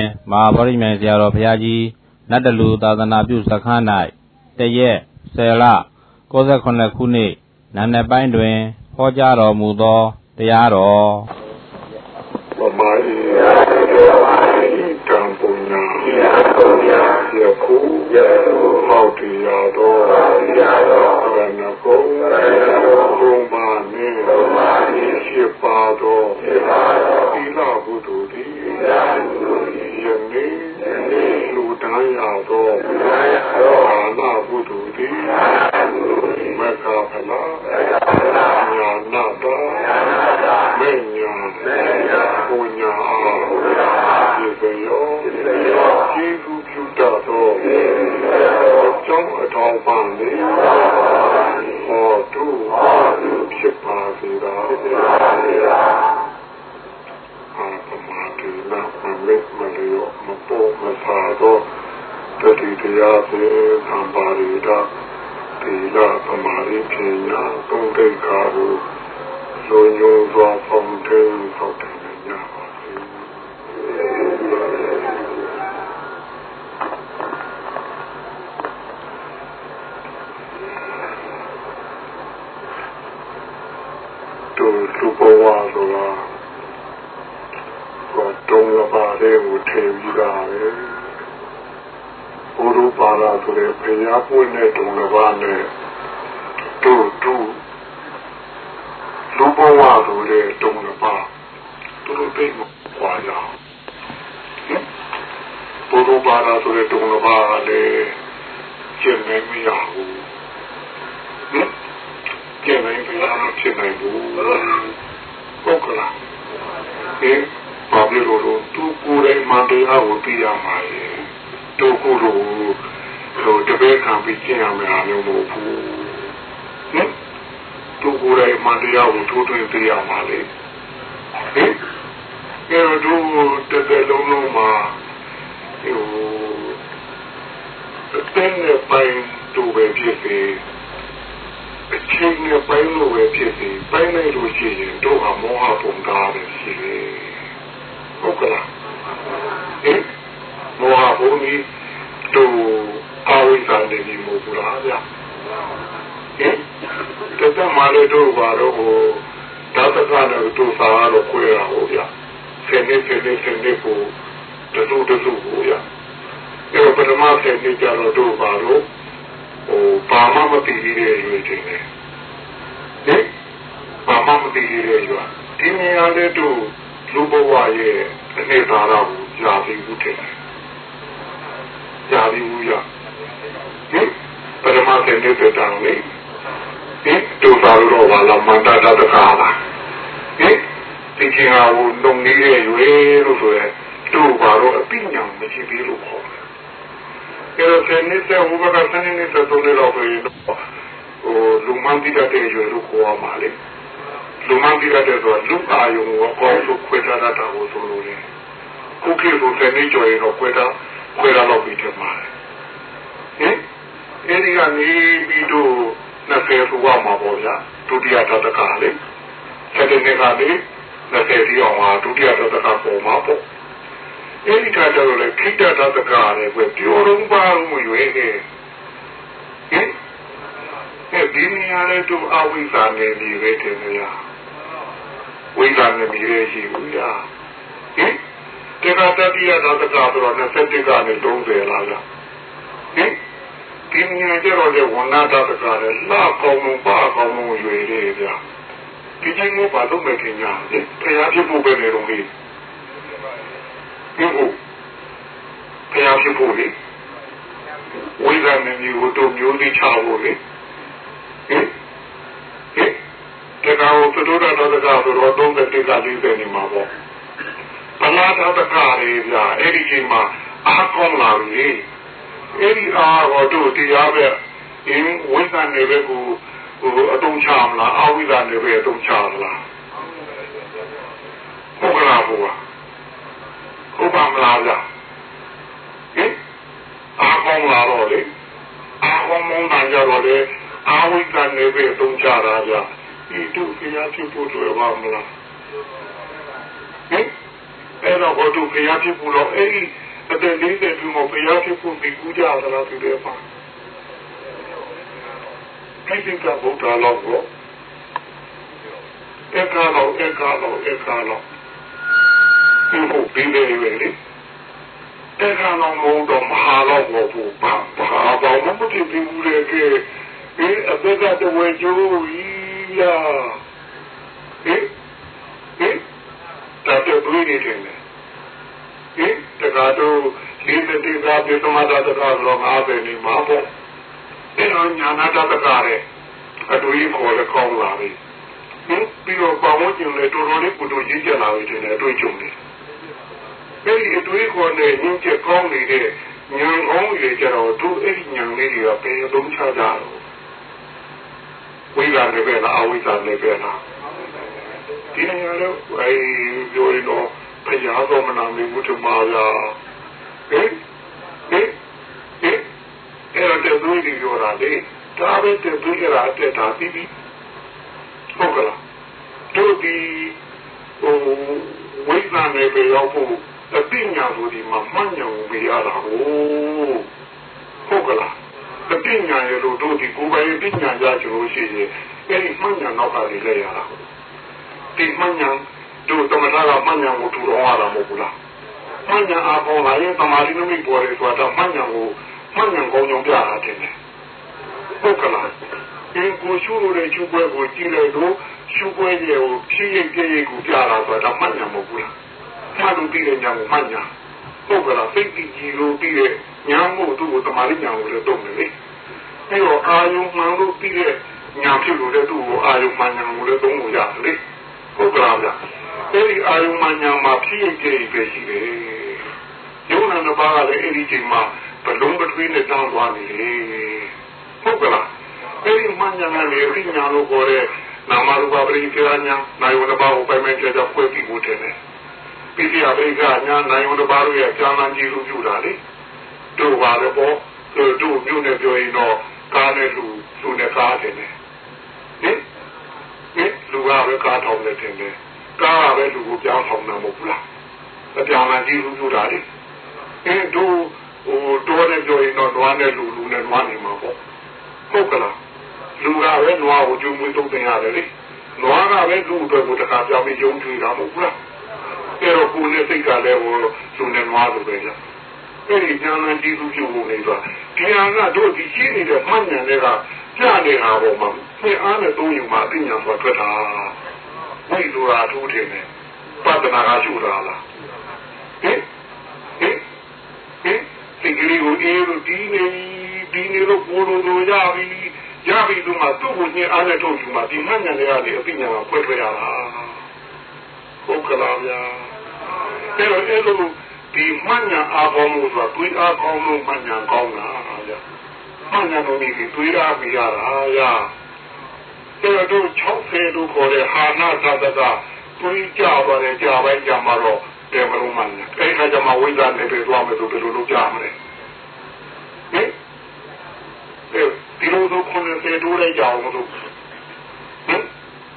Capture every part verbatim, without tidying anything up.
မဟာဗောဓိမြိုင်ဆရာတော်ဘုရားကြီးနတ်တလူသာသနာပြုစခန်း၌တရက်ဆယ်လကိုးဆယ်ခုနှစ်ခုနှစ်နံနက်ပိုင်းတွင်ဟောကြားတော်မူသောတရားတော်မမဤတံပုညယခုဟောတိယတော်ရဏဂုံဘုံမာနေရှိပါတော်သီလဘုဒ္ဓတိယနေ့လူတန်းရတော်အာနာဘုဒ္ဓတိမက္ခဖလာညာနာတော်မေညာဘုညာယေဇယောကျေးဇူးပြုတတ်သောကျောင်းအထောင်ပန်းလေးဟောတုဖြစ်ပါစေသာအာပမတိနာမမေမလျောမပေါ်မသာသောတတိတရားဖြင့်သံပါရိတာသီလပမာရိပညာသုံးတိတ်ကားကိုလုံညုံစွာဖောင်ထင်းဖောက်တယ်ညပါစေတို့လူဘဝဆိုတာတော့တုံးရပါတယ်ကိုထည့်ပြီးတာပဲဘုရုပါလာဆိုတဲ့ဘုရားပွင့်တဲ့တုံးတစ်ပါးနဲ့တို့တို့လူဘဝဆိုတဲ့တုံးတစ်ပါးတို့သိမခွာကြအောင်ဘုရုပါလာဆိုတဲ့တုံးတစ်ပါးလည်းကျင့်နိုင်မရဘူးဟင်ကျင့်နိုင်ပြီလားဖြစ်နိုင်ဘူးဟုတ်ကလားဟင်ဘာဖြစ်လို့လဲသူကိုယ်တိုင်မတရားကိုသိရမှာလေတို့ကိုယ်တို့ဟိုတပည့်ခံပြီးကျင့်ရမယ်အားမျိုးမဟုတ်ဘူးဟင်သူကိုယ်တိုင်မတရားကိုထိုးထွင်းသိရမှာလေဟင်အဲတို့တစ်သက်လုံးလုံးမှာဟိုတဲ့နဲ့ပိုင်းတို့ပဲဖြစ်စေအချင်းနဲ့ပိုင်းလို့ပဲဖြစ်စေပိုင်းလိုက်လို့ရှိရင်တို့ဟာမောဟပုံသားပဲရှိတယ်ဟုတ်ကလားဟင်မောဟပုံကြီးတို့အဝိဇ္ဇာနေပြီမဟုတ်ဘူးလားဗျဟင်တသက်မှလည်းတို့ဘာလို့ဟိုဓာတ်ကလည်းတို့သာတော့ခွဲတာဟုတ်ဗျဆယ်နှစ်ဆယ်နှစ်ဆယ်နှစ်ကိုတူတူတူကိုဗျအဲပထမဆယ်နှစ်ကျတော့တို့ဘာလို့ဟိုဘာမှမသိသေးတဲ့ရွေးချင်းလေဟင်ဘာမှမသိသေးတဲ့ရွာဒီနေရာလေးတို့လူဘဝရဲ့အနေသာရကိုကြာပြီးဦးတယ်ကြာပြီးဦးရဟင်ပထမဆယ်နှစ်တဲ့တောင်လေဟင်တို့သာလို့ဘာလာမန္တတာတကားလားဟင်ဒီချင်းဟာဟိုလုံနေတဲ့ရွေးလို့ဆိုရဲတို့ဘာလို့အပိညာမရှိသေးလို့ခေါ်တယ်အဲတော့ဆယ်နှစ်တဲ့ဟိုဘကဆယ်နှစ်တဲ့သုံးနှစ်လောက်ဆိုရင်ဟိုလူမှန်တိတတ်တဲ့ရွေးလို့ခေါ်ရမှာလေလူမှန်တိတတ်တဲ့ဆိုတာလူအာယုံကိုအကောင်းဆုံးခွဲထားတတ်တာကိုဆိုလို့လေခုခေတ်ကိုဆယ်နှစ်ကျော်ရင်တော့ခွဲထားခွဲထားတော့ပြီးတယ်မှာဟင်အဲဒီကနေပြီးတော့နှစ်ဆယ်ဆိုရမှာပေါ့ဗျာဒုတိယသတ္တကလေဆယ်နှစ်ကလေနှစ်ဆယ်ဒီအောင်ဟာဒုတိယသတ္တကပေါ်မှာပေါ့အဲဒီခါကျတော့လေခိတ္တသတ္တကလည်းပဲပြောလုံးပါမှုရွေးနေဟင်အဲဒီနေရာလေးတို့အဝိဇ္ဇာနေပြီပဲတင်ရဝိဇ္ဇာနေပြီရဲ့ရှိဘူးလားဟင်တေကတတိယသတ္တကဆိုတော့နှစ်ဆက်ကနေသုံးဆယ်လာလားဟင်ဒီနေရာကျတော့လေဝဏ္ဏသတ္တကလည်းလှကောင်းမှုပါကောင်းမှုရွေးနေဗျာဒီချင်းကိုဘာလို့မထင်ကြလဲဖျားဖြစ်ဖို့ပဲနေတော့လေဒီကိုဖျားဖြစ်ဖို့လေဝိဇ္ဇာနေမျိုးတို့မျိုးသိချဖို့လေဟင်ဟင်တကောင်သူတို့တော့တကားဆိုတော့သုံးတဲ့တိကလေးပဲနေမှာပေါ့ပလာတော်တကားလေးဗျာအဲ့ဒီချိန်မှာအားကောင်းလာပြီအဲ့ဒီအားတော့တို့တရားပဲအင်းဝိဇ္ဇာနေပဲကိုဟိုအတုံးချမလားအဝိဇ္ဇာနေပဲအတုံးချမလားဟုတ်ကလားဘုရားဟုတ်ပါမလားဗျာဟင်အားကောင်းလာတော့လေအားကောင်းမှန်းကြတော့လေအာဝိဇ္ဇာနေပဲအတုံးချတာဗျာဒီတို့တရားဖြစ်ဖို့လွယ်ပါမလားဟင်အဲတော့ဟောသူဖျားဖြစ်ဘူးတော့အဲ့ဒီအတဲ့လေးတဲ့သူမဖျားဖြစ်ဖို့ဒီကူးကြသလားသူတွေပါအဲ့ဒီကဘုရားတော်ကိုအဲ့ကတော့အဲ့ကတော့အဲ့ကတော့ဒီဘုပြီးတယ်လေအဲ့ကတော့မဟုတ်တော့မဟာတော့ဘူးဘာဘာဘာမှမဖြစ်ဘူးလေကဲဒီအသက်ကတော့ကျိုးကြီးလာဟင်ဟင်ဒါတော့တွေ့နေတယ်ဟင်တကတော့ဒီတိသာပြသမတာတကားလောငါပဲနေမှာပေါ့အဲ့တော့ညာနာတကားရဲ့အတူကြီးခေါ်လဲကောင်းလာပြီဟင်ပြီးတော့ပေါင်းကျင်လဲတော်တော်လေးကိုတို့ကြီးကြလာပြီတဲ့အတွေ့အကြုံတွေအဲ့ဒီအတွေ့အခေါ်နဲ့ညှင်းချက်ကောင်းနေတဲ့ညံကောင်းတွေကြတော့သူအဲ့ဒီညံလေးတွေကဘယ်သုံးချကြတော့ဝိဇ္ဇာနဲ့ပဲလားအဝိဇ္ဇာနဲ့ပဲလားဒီနေရာတော့အဲပြောရင်တော့ဘုရားတော်မနာမီဘုထမာယာဟင်ဟင်ဟင်အဲ့တော့တူဒီပြောတာလေဒါပဲတူကြတာတက်တာပြီးပြီဟုတ်ကလားတို့ဒီဟိုဝိဇ္ဇာနဲ့ပဲရောက်ဖို့အပညာဆိုဒီမှာမှန်ညံပေးရတာဟုတ်ဟုတ်ကလားအပညာရလို့တို့ဒီကိုယ်ပိုင်ပညာရကြလို့ရှိရင်အဲ့ဒီမှန်ညံနောက်ကလေးလဲရတာဒီမှန်ညံတို့တမနာကမှန်ညံကိုထူတော်ရတာမဟုတ်ဘူးလားမှန်ညံအားပေါ်လာရင်သမာဓိနမိတ်ပေါ်ရဲဆိုတော့မှန်ညံကိုမှန်ညံကောင်းကြောင်းပြတာတင်တယ်ဟုတ်ကလားဒီကိုရှုလို့တဲ့ရှုပွဲကိုကြည့်လိုက်တော့ရှုပွဲရဲ့ကိုဖြည့်ရပြည့်ရကိုပြတာဆိုတော့မှန်ညံမဟုတ်ဘူးလားမှန်လို့ပြီးတဲ့ညံကိုမှန်ညံဟုတ်ကလားစိတ်တည်ကြည်လို့ပြီးတဲ့ညံမို့သူ့ကိုသမာဓိညံကိုလည်းတုံးတယ်လေပြီးတော့အာယုံမှန်လို့ပြီးတဲ့ညံဖြစ်လို့တဲ့သူ့ကိုအာယုံမှန်ညံကိုလည်းတုံးလို့ရတယ်လေဟုတ်ကလားဗျအဲ့ဒီအာယုံမှန်ညံမှာဖြည့်ရပြည့်ပဲရှိတယ်ယုံနာနှစ်ပါးကလည်းအဲ့ဒီချိန်မှာဘလုံးပထွေးနဲ့တောင်းသွားနေလေဟုတ်ကလားအဲ့ဒီမှန်ညံကလည်းပြညာလို့ခေါ်တဲ့နာမရူပပရိစ္ဆေညာနိုင်ဝတ္တဘာကိုပိုင်မဲ့ကြကြဖွဲ့ပြီးကိုတယ်ပိဋိယပရိက္ခညာနိုင်ဝတ္တဘာတို့ရဲ့ကြာလန်ကြီးလူပြုတာလေတို့ပါတော့ပေါ့တို့မြို့နဲ့ပြောရင်တော့ကားနဲ့လူလူနဲ့ကားတယ်ဟင်ဟင်လူကပဲကားထောင်နေတယ်ကားကပဲလူကိုပြောင်းထောင်တာမဟုတ်ဘူးလားအကြာလန်ကြီးလူပြုတာလေအဲတို့ဟိုတော့နဲ့ပြောရင်တော့နွားနဲ့လူလူနဲ့နွားနေမှာပေါ့ဟုတ်ကလားလူကပဲနွားကိုကျုံမွေးသုံးတင်ရတယ်လေနွားကပဲလူအတွက်ကိုတခါပြောင်းပြီးယုံကြည်တာမဟုတ်ဘူးလားအဲ့တော့ကိုယ်နဲ့စိတ်ကလည်းဟိုလူနဲ့နွားလိုပဲကြာအဲ့ဒီဉာဏ်နဲ့ကြည့်လို့ပြုဖို့နေတော့ဒီဟာကတို့ဒီရှိနေတဲ့မှန်ဉာဏ်တွေကကြားနေတာပေါ်မှာသိအားနဲ့သုံးယူမှအသိဉာဏ်ပေါ်ထွက်တာဝိသုရာထိုးတယ်နဲ့ပတ္တနာကရှုတာလားဟင်ဟင်ဟင်ဒီကလေးကိုအေးလို့ဒီနေဒီနေလို့ကိုလိုလိုရပြီရပြီလို့မှသူ့ကိုညအားနဲ့ထုတ်ယူမှဒီမှန်ဉာဏ်တွေကနေအသိဉာဏ်ကိုဖွင့်ထွက်ရတာဟုတ်ကလားဗျာအဲ့တော့အဲ့လိုဒီမှန်ညာအားကောင်းလို့ဆိုတာတွေးအားကောင်းလို့မှန်ညာကောင်းတာဗျာမှန်ညာလို့ဒီတွေးအားပြရတာဗျာအဲ့တော့၆၀လို့ခေါ်တဲ့ဟာနာသတ္တကတွေးကြပါတယ်ကြပိုင်းကြမှာတော့တယ်မလို့မှန်ညာအဲ့ခါကျမှဝိဇ္ဇာနဲ့ပဲသွားမယ်ဆိုဘယ်လိုလုပ်ကြမလဲဟင်ဒီလိုဆိုခုနှစ်ဆယ်တိုးလိုက်ကြအောင်လို့ဟင်ဟင်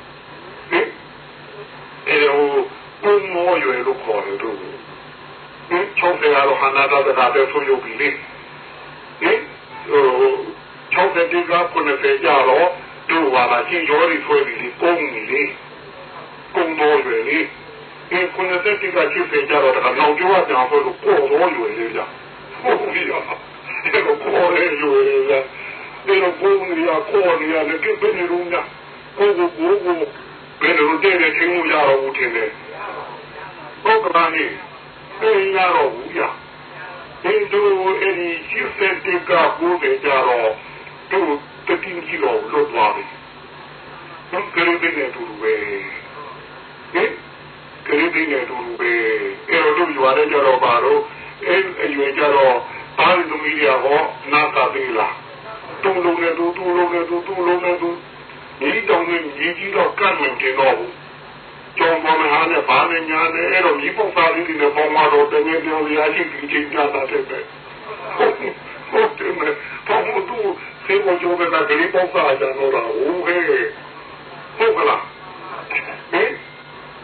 အဲ့တော့ဘုံမောရွယ်လို့ခေါ်တယ်တို့ဟင်၆၀ကတော့ဟာနာတတကပဲဆိုရုပ်ပြီလေဟင်ဟို၆၀တိကခုနှစ်ဆယ်ကြတော့တို့ဟာလာချင်းရောရီဆွဲပြီလေပုံပြီလေပုံမောရွယ်လေဒီခုနှစ်ဆယ်တိကချစ်ဆယ်ကြတော့ဒါနောက်ကျောင်းကြောင်ဆိုလို့ပေါ်တော့ရွယ်လေကြာဟုတ်ပြီလားအဲ့တော့ပေါ်လေရွယ်လေကြာဒီလိုပုံကြီးကပေါ်နေရတယ်ကဘယ်နေလို့ညာကိုကိုကိုကိုဘယ်လိုတည်းတဲ့ချင်းမှုရတော့ဘူးထင်တယ်ဟုတ်ကဲ့နိအေးရတော့ဘူးရဒီတို့အဲ့ဒီရှစ်ဆက်တိကကိုပဲကြတော့တို့တတိကြီးတော့လွတ်သွားပြီဘယ်ကလေးတွေတူပဲဟင်ကလေးတွေတူပဲအဲ့တော့တို့ရွာတဲ့ကြတော့ပါတော့အဲ့အရွယ်ကြတော့အားလူမီဒီယာဟောနာတာသေးလားတူလုံးနဲ့တူတူလုံးနဲ့တူတူလုံးနဲ့တူဒီတောင်နဲ့ကြီးကြီးတော့ကတ်မှန်တယ်တော့ကျောင်းပေါ်မှာလည်းဘာနဲ့ညာနဲ့အဲ့တော့ဒီပုံသားလေးတွေနဲ့ပုံမှာတော့တကယ်ပြောရရှိပြီးချင်းကြတာတဲ့ပဲဟုတ်တယ်မပေါ့မတူစေဘကျိုးကကလေးပုံသားကြတော့ဟုတ်ကဲ့ဟုတ်ကလားဟင်က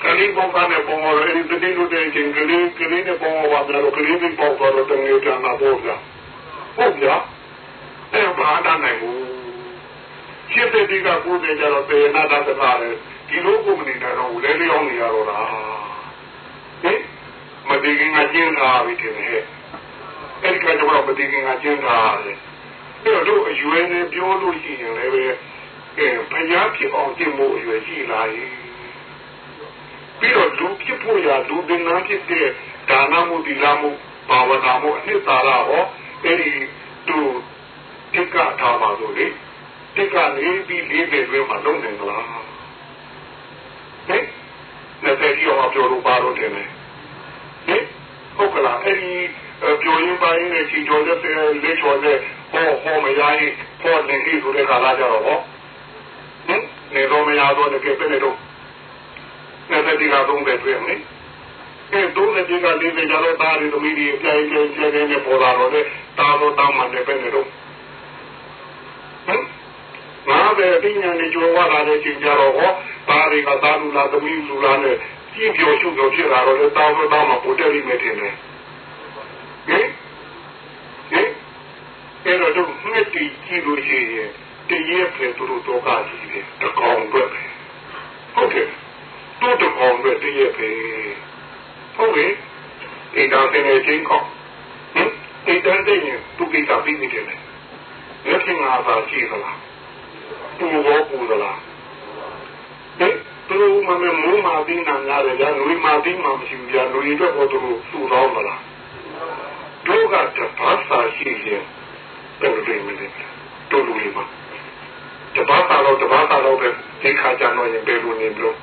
လေးပေါင်းတဲ့ပုံပေါ်အဲဒီတတိလို့တဲ့ချင်းကလေးကလေးနဲ့ပုံပေါ်ပါတယ်ကလေးပြီးပေါက်တော့တဲ့နေကြမှာပေါ့ဗျာဟုတ်ဗျာအဲ့ဘာတတ်နိုင်ဘူးရှင်းတဲ့ဒီကကိုယ်တည်းကြတော့ပေနာတာတကားလေဒီလိုကိုမနေတော့ဘူးလဲလျောင်းနေရတော့လားဟင်မတည်ခင်ကကျင်းလာပြီတဲ့ဟဲ့အဲ့ဒီကတော့မတည်ခင်ကကျင်းလာတယ်အဲ့တော့အရွယ်နဲ့ပြောလို့ရှိရင်လည်းပဲအဲဘုရားဖြစ်အောင်ကျင့်ဖို့အရွယ်ရှိလာရင်ပြီးတော့လူဖြစ်ဖို့ရလူသင်္ကန်းဖြစ်တဲ့ဒါနမှုသီလမှုဘာဝနာမှုအနှစ်သာရဟောအဲ့ဒီသူတိကထားပါလို့လေတိကနေပြီးလေးတွေတွင်မှလုံးနေသလားဟဲ့လက်သေးရောပြောလို့ပါတော့တယ်ဟဲ့ဟုတ်ကလားအဲ့ဒီပြောရင်ပိုင်းနဲ့ချီကျော်တဲ့လေးချော်တဲ့ဟောဟောမရရင်ဟောနေပြီဆိုတဲ့ခါလာကြတော့ဟောဟင်နေတော့မရတော့တကယ်ပဲနေတော့နေတဲ့ဒီကတော့ပဲတွေ့မယ်အဲတော့လည်းဒီကလေးတွေကြတော့တားရီသမီးတွေပြိုင်ပြိုင်ပြိုင်နေပေါ်လာတော့တာတော့တောင်းမှလည်းပဲနေတော့ဟင်ငါပဲပညာနဲ့ကြိုးဝါလာတဲ့ချိန်ကြတော့ဟောတားရီကတားလူလားသမီးလူလားနဲ့ကြည့်ပြောရှုပြောဖြစ်လာတော့တောင်းတော့တောင်းမှပိုတက်လိမ့်မယ်ထင်တယ်ဟင်ဟင်အဲ့တော့နှစ်တီကြည့်လို့ရှိရင်တည်းရဲ့ပြေသူတို့တော့ကကြီးတယ်တကောင်ပဲဟုတ်ကဲ့တို့တကောင်ပဲတည်းရဲ့ပြေဟုတ်ကဲ့ဒီတော့တဲ့ချင်းကောဟင်ဒီတန်းတဲ့ရင်သူကိစ္စပြီးနေတယ်လက်ထင်ငါသာရှိသလားပူဘောပူသလားဟင်သူမမမိုးမာတင်းနာရတယ်ကြာလူမာတင်းမှမရှိဘူးကြာလူတွေတော့သူတို့စုတော့မလားတို့ကတပတ်စာရှိရင်တော်တယ်မင်းတို့လူတွေမှာတပတ်စာတော့တပတ်စာတော့ပဲဒီခါကျတော့ရင်ဘယ်လိုနေလို့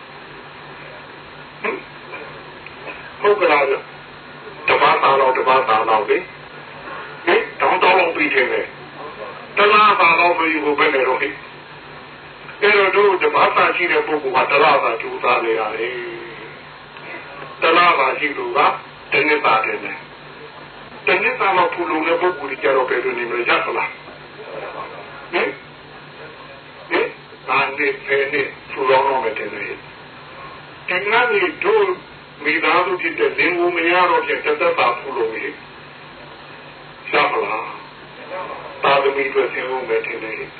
ဟုတ်ကဲ့လားတပတ်စာတော့တပတ်စာတော့ပဲဟင်တောင်းတောင်းပြီးတယ်လေတလားစာတော့ပြီးဘယ်နဲ့တော့ဟဲ့အဲ့တော့တပတ်စာရှိတဲ့ပုဂ္ဂိုလ်ကတလားစာကျူသားနေရတယ်တလားစာရှိလို့ကတနည်းပါတယ်လေတနည်းသားမဖူလုံတဲ့ပုဂ္ဂိုလ်ကြတော့ဘယ်လိုနေမလဲရသလားဟင်ဟင်အာနေဖဲနေဖူလုံတော့မယ်တဲ့လေဒီနာမီတို့မိသားစုဖြစ်တဲ့လင်ကိုမရတော့ပြတသက်တာဖူလုံနေရသလားသာသမီတွေဆင်းဖို့မယ်တဲ့လေဟင်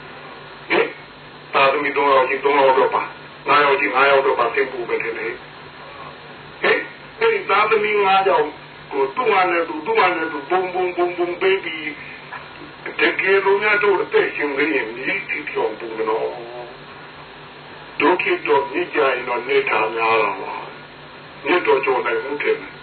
သာသမီတော့ဒီတော့တော့ပါငါရောဒီငါရောတော့ပါဆင်းဖို့မယ်တဲ့လေဟင်ဒီသာသမီငါကြောင့်ကိုတူမနဲ့တူတူမနဲ့တူဘုံဘုံဘုံဘုံပေးပြီးတကယ်လို့များတော့တဲ့ရှင်ကလေးမြည်တီပြောင်းဘူးနော်ဒုက္ခတော့ညကြရင်တော့နေတာများတော့ညတော့ကြုံနိုင်မှုတယ်ဟင်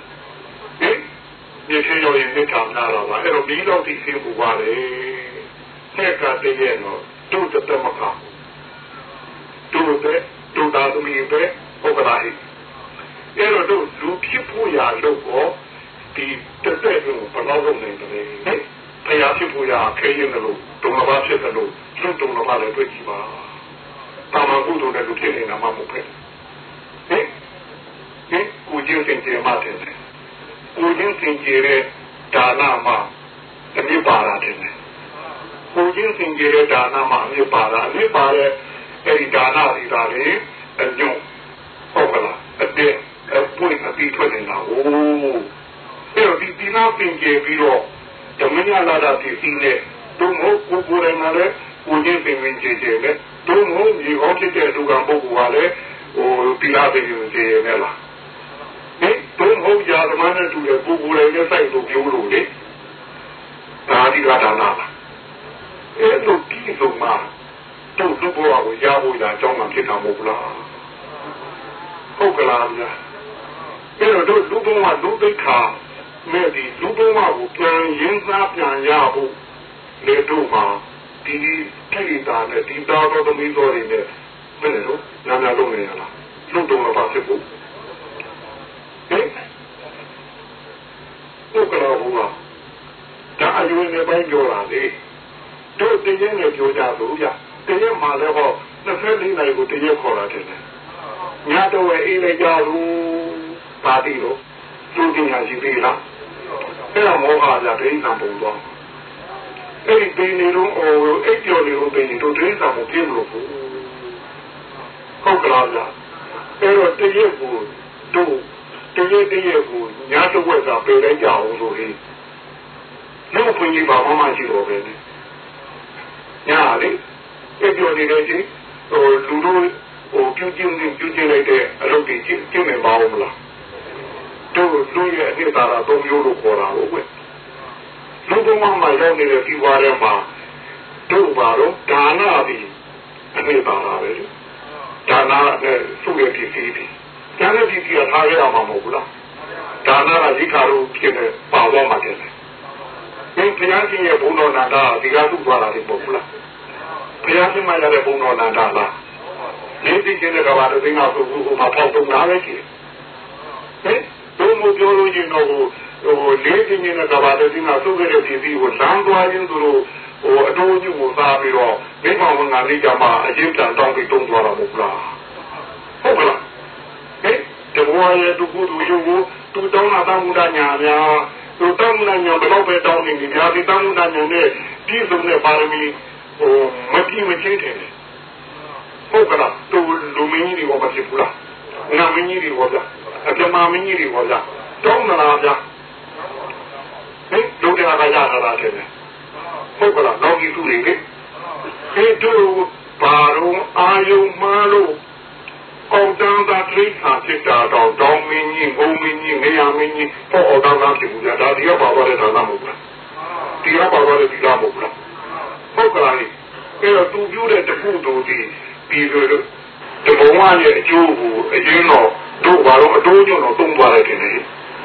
ညချင်ရောရင်နေတာများတော့အဲ့တော့ဒီတော့ဒီဆင်းဖို့ပါလေဆက်ကတည်းရဲ့တော့တို့တတ်မကတို့တဲ့တို့သားသမီးပဲဟုတ်ကလားအဲ့တော့တို့လူဖြစ်ဖို့ရာလို့ကိုဒီတက်တဲ့ကိုဘယ်လောက်လုပ်နေတယ်လဲဖျားဖြစ်ဖို့ရာခဲရင်လို့တုံးလာဖြစ်တယ်လို့သူ့တုံးလာလည်းတွေ့ကြည့်ပါတာမန်ကုသိုလ်နဲ့လူဖြစ်နေတာမှမဟုတ်ပဲဟင်ဟင်ကိုကျင်းစင်ကြမှာတယ်ကိုကျင်းစင်ကြတဲ့ဒါနမှာအမြစ်ပါတာတယ်ကိုကျင်းစင်ကြတဲ့ဒါနမှာအမြစ်ပါတာအမြစ်ပါတဲ့အဲဒီဒါနတွေဒါလေအညွန့်ဟုတ်ကလားအတဲ့အပွင့်အပြီးထွက်နေတာဟိုအဲ့တော့ဒီဒီနာပင်ကျေပြီးတော့ဓမ္မညလာတာဒီစီနဲ့တို့မဟုတ်ကိုကိုယ်တိုင်မှာလည်းကိုချင်းပင်ပင်ကျေကျေနဲ့တို့မဟုတ်ဒီကောင်းဖြစ်တဲ့လူကပုဂ္ဂိုလ်ကလည်းဟိုဒီနာပင်ကျေကျေနဲ့လားဟင်တို့မဟုတ်ရာဓမ္မနဲ့တူတဲ့ကိုကိုယ်တိုင်နဲ့စိုက်လို့ပြောလို့လေဒါဒီကဒါနာလားအဲ့လိုဒီလိုမှတို့သူ့ဘဝကိုရဖို့ရာအကြောင်းမှဖြစ်တာမဟုတ်လားဟုတ်ကလားဗျာအဲ့တော့တို့လူဘဝလူသိက္ခာမဲ့ဒီလူဘဝကိုပြန်ရင်းစားပြန်ရဖို့လေတို့မှာဒီကိတာနဲ့ဒီတော်တော်သမီးတော်တွေနဲ့ဘယ်လိုနာမည်လုံးနေရလားလူတော်မှာပါဖြစ်ဖို့ဟင်ဟုတ်ကလားဘုရားဒါအယူနေပိုင်းပြောတာလေတို့တည်ရင်းနဲ့ပြောကြလို့ဗျတည်ရင်းမှာလည်းဟောနှစ်ဖက်လေးနိုင်ကိုတည်ရခေါ်တာတယ်ညတော့အေးလိုက်ကြလို့ပါတိလို့သူတင်ရရှိသေးလားအဲ့တော့မောဟကြဒိဋ္ဌံပုံသွားအဲ့ဒီပိနေတော့အိုအိပ်ကျော်နေတော့ပိနေတော့ဒိဋ္ဌံပုံပြင်းလို့ဟုတ်ကလားဗျဟအဲ့တော့တရက်ကိုတို့တရက်တရက်ကိုညာတစ်ဝက်ကပြေးလိုက်ကြအောင်ဆိုရင်လူဖွင့်ကြီးပါမှမရှိတော့ပဲညာလေအဲ့ပြောနေတဲ့ချင်းဟိုလူတို့ဟိုပြုကျင်းပြုကျင်းလိုက်တဲ့အလုပ်တွေကျင်းနေပါဦးမလားတို့လူရဲ့အနှစ်သာရသုံးမျိုးလို့ခေါ်တာဟုတ်ကွလူဘုံမှာရောက်နေတဲ့ဒီဝါရဲမှာတို့ပါတော့ဒါနာပြီးအနှစ်သာရပဲဒါနာနဲ့သူ့ရဲ့ဒီစီပြီးဒါနဲ့ဒီစီကထားရအောင်မဟုတ်ဘူးလားဒါနာကဒီခါလို့ဖြစ်နေပါတော့မှတယ်ဒီဘုရားရှင်ရဲ့ဘုံတော်နာတာဒီကသူ့သွားတာဒီပေါ့ဘူးလားဘုရားရှင်မှလည်းဘုံတော်နာတာလားဒီဒီကျတဲ့ကဘာတွေငါတို့ကိုမဖောက်တော့လားလေဟဲ့တို့မပြောလို့ရင်တော့ဟိုလေးကျတဲ့ကဘာတွေငါသူ့ရဲ့ဒီစီကိုလမ်းသွားခြင်းသူတို့ဟိုအတိုးကြီးကိုသားပြီးတော့မိဘဝန်ကလေးကြမှာအရင်တန်တောင်းပြီးတုံးသွားတာမဟုတ်လားဟုတ်ကလားဟဲ့တဘောရဲ့သူကိုသူရုပ်ကိုသူတောင်းတာတောင်းတာညာများသူတောင်းတာညာဘယ်တော့ပဲတောင်းနေတယ်ညာဒီတောင်းတာညာနဲ့ပြည့်စုံတဲ့ပါရမီဟိုမပြည့်မချင်းတယ်ဟုတ်ကလားသူလူမင်းကြီးတွေကမဖြစ်ဘူးလားနာမင်းကြီးတွေကဗျာအပြမမင်းကြီးတွေကဗျာတောင်းလာဗျာဟဲ့လူတွေကရတာလားတဲ့ဟုတ်ကလားနောက်ကြီးသူတွေလေဒီတို့ဘာလို့အာယုံမလို့အောင်တန်းတာတိခါဖြစ်တာတော့တောင်းမင်းကြီးဘုံမင်းကြီးနေရာမင်းကြီးဟောအောင်တန်းတာဖြစ်ဘူးလားဒါဒီကပါသွားတဲ့ဌာနမဟုတ်လားဒီကပါသွားတဲ့ဒီကမဟုတ်လားဟုတ်ကလားအဲ့တော့သူပြောတဲ့တခုတို့ဒီပြီးလို့ဒီဘုံရဲ့အကျိုးကိုအရင်တော့တို့ဘာလို့အတိုးညွန့်တော့တုံးသွားတယ်ခင်ဗျဟဲ့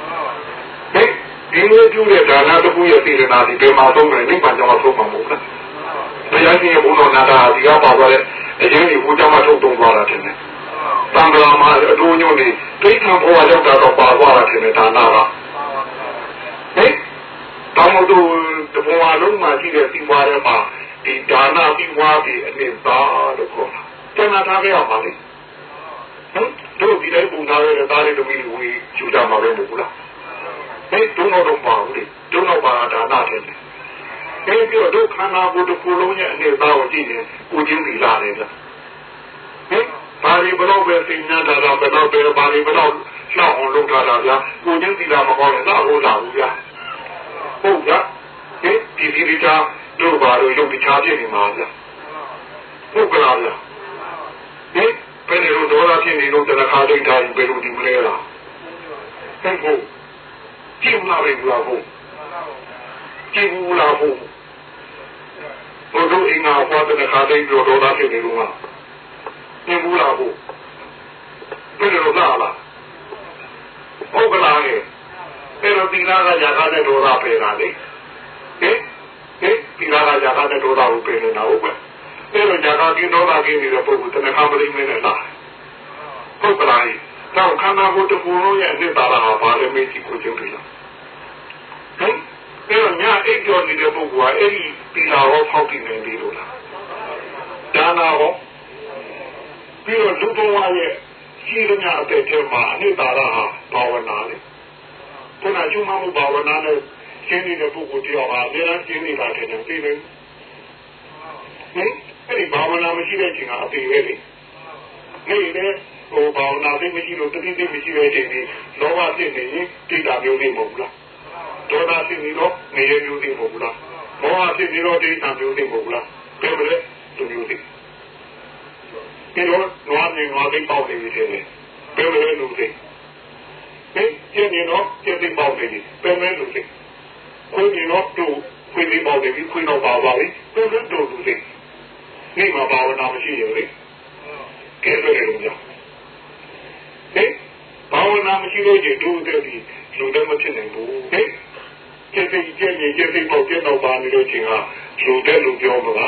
ဒီလိုကျူးတဲ့ဒါနတစ်ခုရဲ့စေတနာဒီဘယ်မှာသုံးတယ်နိဗ္ဗာန်ကြောင့်သုံးမှာမဟုတ်လားဘုရားရှင်ရဲ့ဘုံတော်နာတာဒီကပါသွားတဲ့အရင်ကဘုရားမထုတ်တုံးသွားတာတင်တယ်တံ္ဍရာမှာအတိုးညွန့်နေဒိဋ္ဌံဘဝရောက်တာတော့ပါသွားတာတင်တယ်ဒါနာကဟဲ့တောင်းတို့တဘဝလုံးမှာရှိတဲ့စီပွားတွေမှာဒီဒါနပြီးွားပြီးအနည်းသားလို့ခေါ်တာကျန်တာထားခဲ့ရပါလိမ့်ဟမ်တို့ဒီတိုင်းပုံသားရတဲ့သားလေးတို့ပြီးဝေးယူကြမှာပဲမဟုတ်လားဟဲ့ဒုံတော့ပါဘူးလေဒုံတော့ပါဒါနတယ်ဟဲ့ပြောဒုက္ခနာဘုဒ္ဓကိုလုံးရဲ့အနေသားကိုကြည့်ရင်ကိုချင်းစီလာတယ်ဗျဟဲ့ဘာဒီဘလို့ပဲသိညာတာတော့ဘယ်တော့ပဲဘာဒီဘလို့ရှောက်အောင်လုပ်တာလားဗျာကိုချင်းစီလာမကောင်းရင်သာဟိုလာဘူးဗျာဟုတ်ဗျာဟဲ့ဒီဒီဒီတာတို့ဘာလို့ရုပ်ချားပြနေမှာဗျာဟုတ်ကလားဗျာဟဲ့ဘယ်လိုဒေါ်လာဖြစ်နေလို့တနခါဒိတ်ထားရင်ဘယ်လိုဒီမလဲလားဟဲ့ဟုတ်ကြည့်လာပြီလားဟုတ်ကြည့်ဘူးလားဟုတ်ဘုတို့အင်္ဂါဘွားတဲ့ခါတိုင်းပြောတော့တာဖြစ်နေလို့ကကြည့်ဘူးလားဟုတ်ဘယ်လိုလားလားဟုတ်ကလားလေအဲ့တော့ဒီနာကຢာကားတဲ့ဒေါ်လာပေးတာလေဟင်ဟင်ဒီနာကຢာကားတဲ့ဒေါ်လာကိုပေးနေတာဟုတ်ပဲအဲ့တော့ຢာကားကင်းဒေါ်လာကင်းနေတဲ့ပုဂ္ဂိုလ်တနခါမလိမ့်မနေလားဟုတ်ကလားတော့ခန္ဓာကိုယ်တစ်ခုလုံးရဲ့အနှစ်သာရဟာဘာလဲမေးကြည့်ကိုကြည့်ပြီလားဟင်အဲ့တော့ညာအိတ်ကျော်နေတဲ့ပုဂ္ဂိုလ်ကအဲ့ဒီပီလာရောဖောက်တည်နေပြီလို့လားဒါနာရောပြီးတော့လူတော်ရဲ့ရှိတဲ့ညာအတဲ့ထဲမှာအနှစ်သာရဟာဘာဝနာလေခုနကျုံမမှုဘာဝနာနဲ့ရှင်းနေတဲ့ပုဂ္ဂိုလ်တယောက်ဟာအများကြီးရှင်းနေတာတဲ့တယ်ပြီးနေဟင်အဲ့ဒီဘာဝနာမရှိတဲ့ချိန်ကအပေပဲလေနေတဲ့ဟိုဘာဝနာသိမရှိလို့တတိသိမရှိတဲ့ချိန်ဒီလောဘဖြစ်နေရင်တိတာမျိုးလေးမဟုတ်လားဒေါသဖြစ်နေတော့နေရမျိုးလေးမဟုတ်လားမောဟဖြစ်နေတော့တိတာမျိုးလေးမဟုတ်လားဘယ်လိုလဲသူမျိုးလေးဒီတော့နွားနေနွားသိပေါက်နေပြီတဲ့ဘယ်လိုလဲလူလေးဟင်ကျင်းနေတော့ကျင်းသိပေါက်နေပြီဘယ်လိုလဲလူလေးခွေးနေတော့သူခွေးသိပေါက်နေပြီခွေးတော့ပါပါပြီဘယ်လိုတူလူလေးနေမှာဘာဝနာမရှိရင်လေကဲဘယ်လိုလဲဟင်ဘာဝနာမရှိလို့ကျတို့တဲ့ဒီလူတွေမဖြစ်နိုင်ဘူးဟင်ကျက်သိကျက်ရင်ကျက်သိပေါက်ကျက်တော့ပါနေလို့ချင်းကလူတဲ့လူပြောမှာ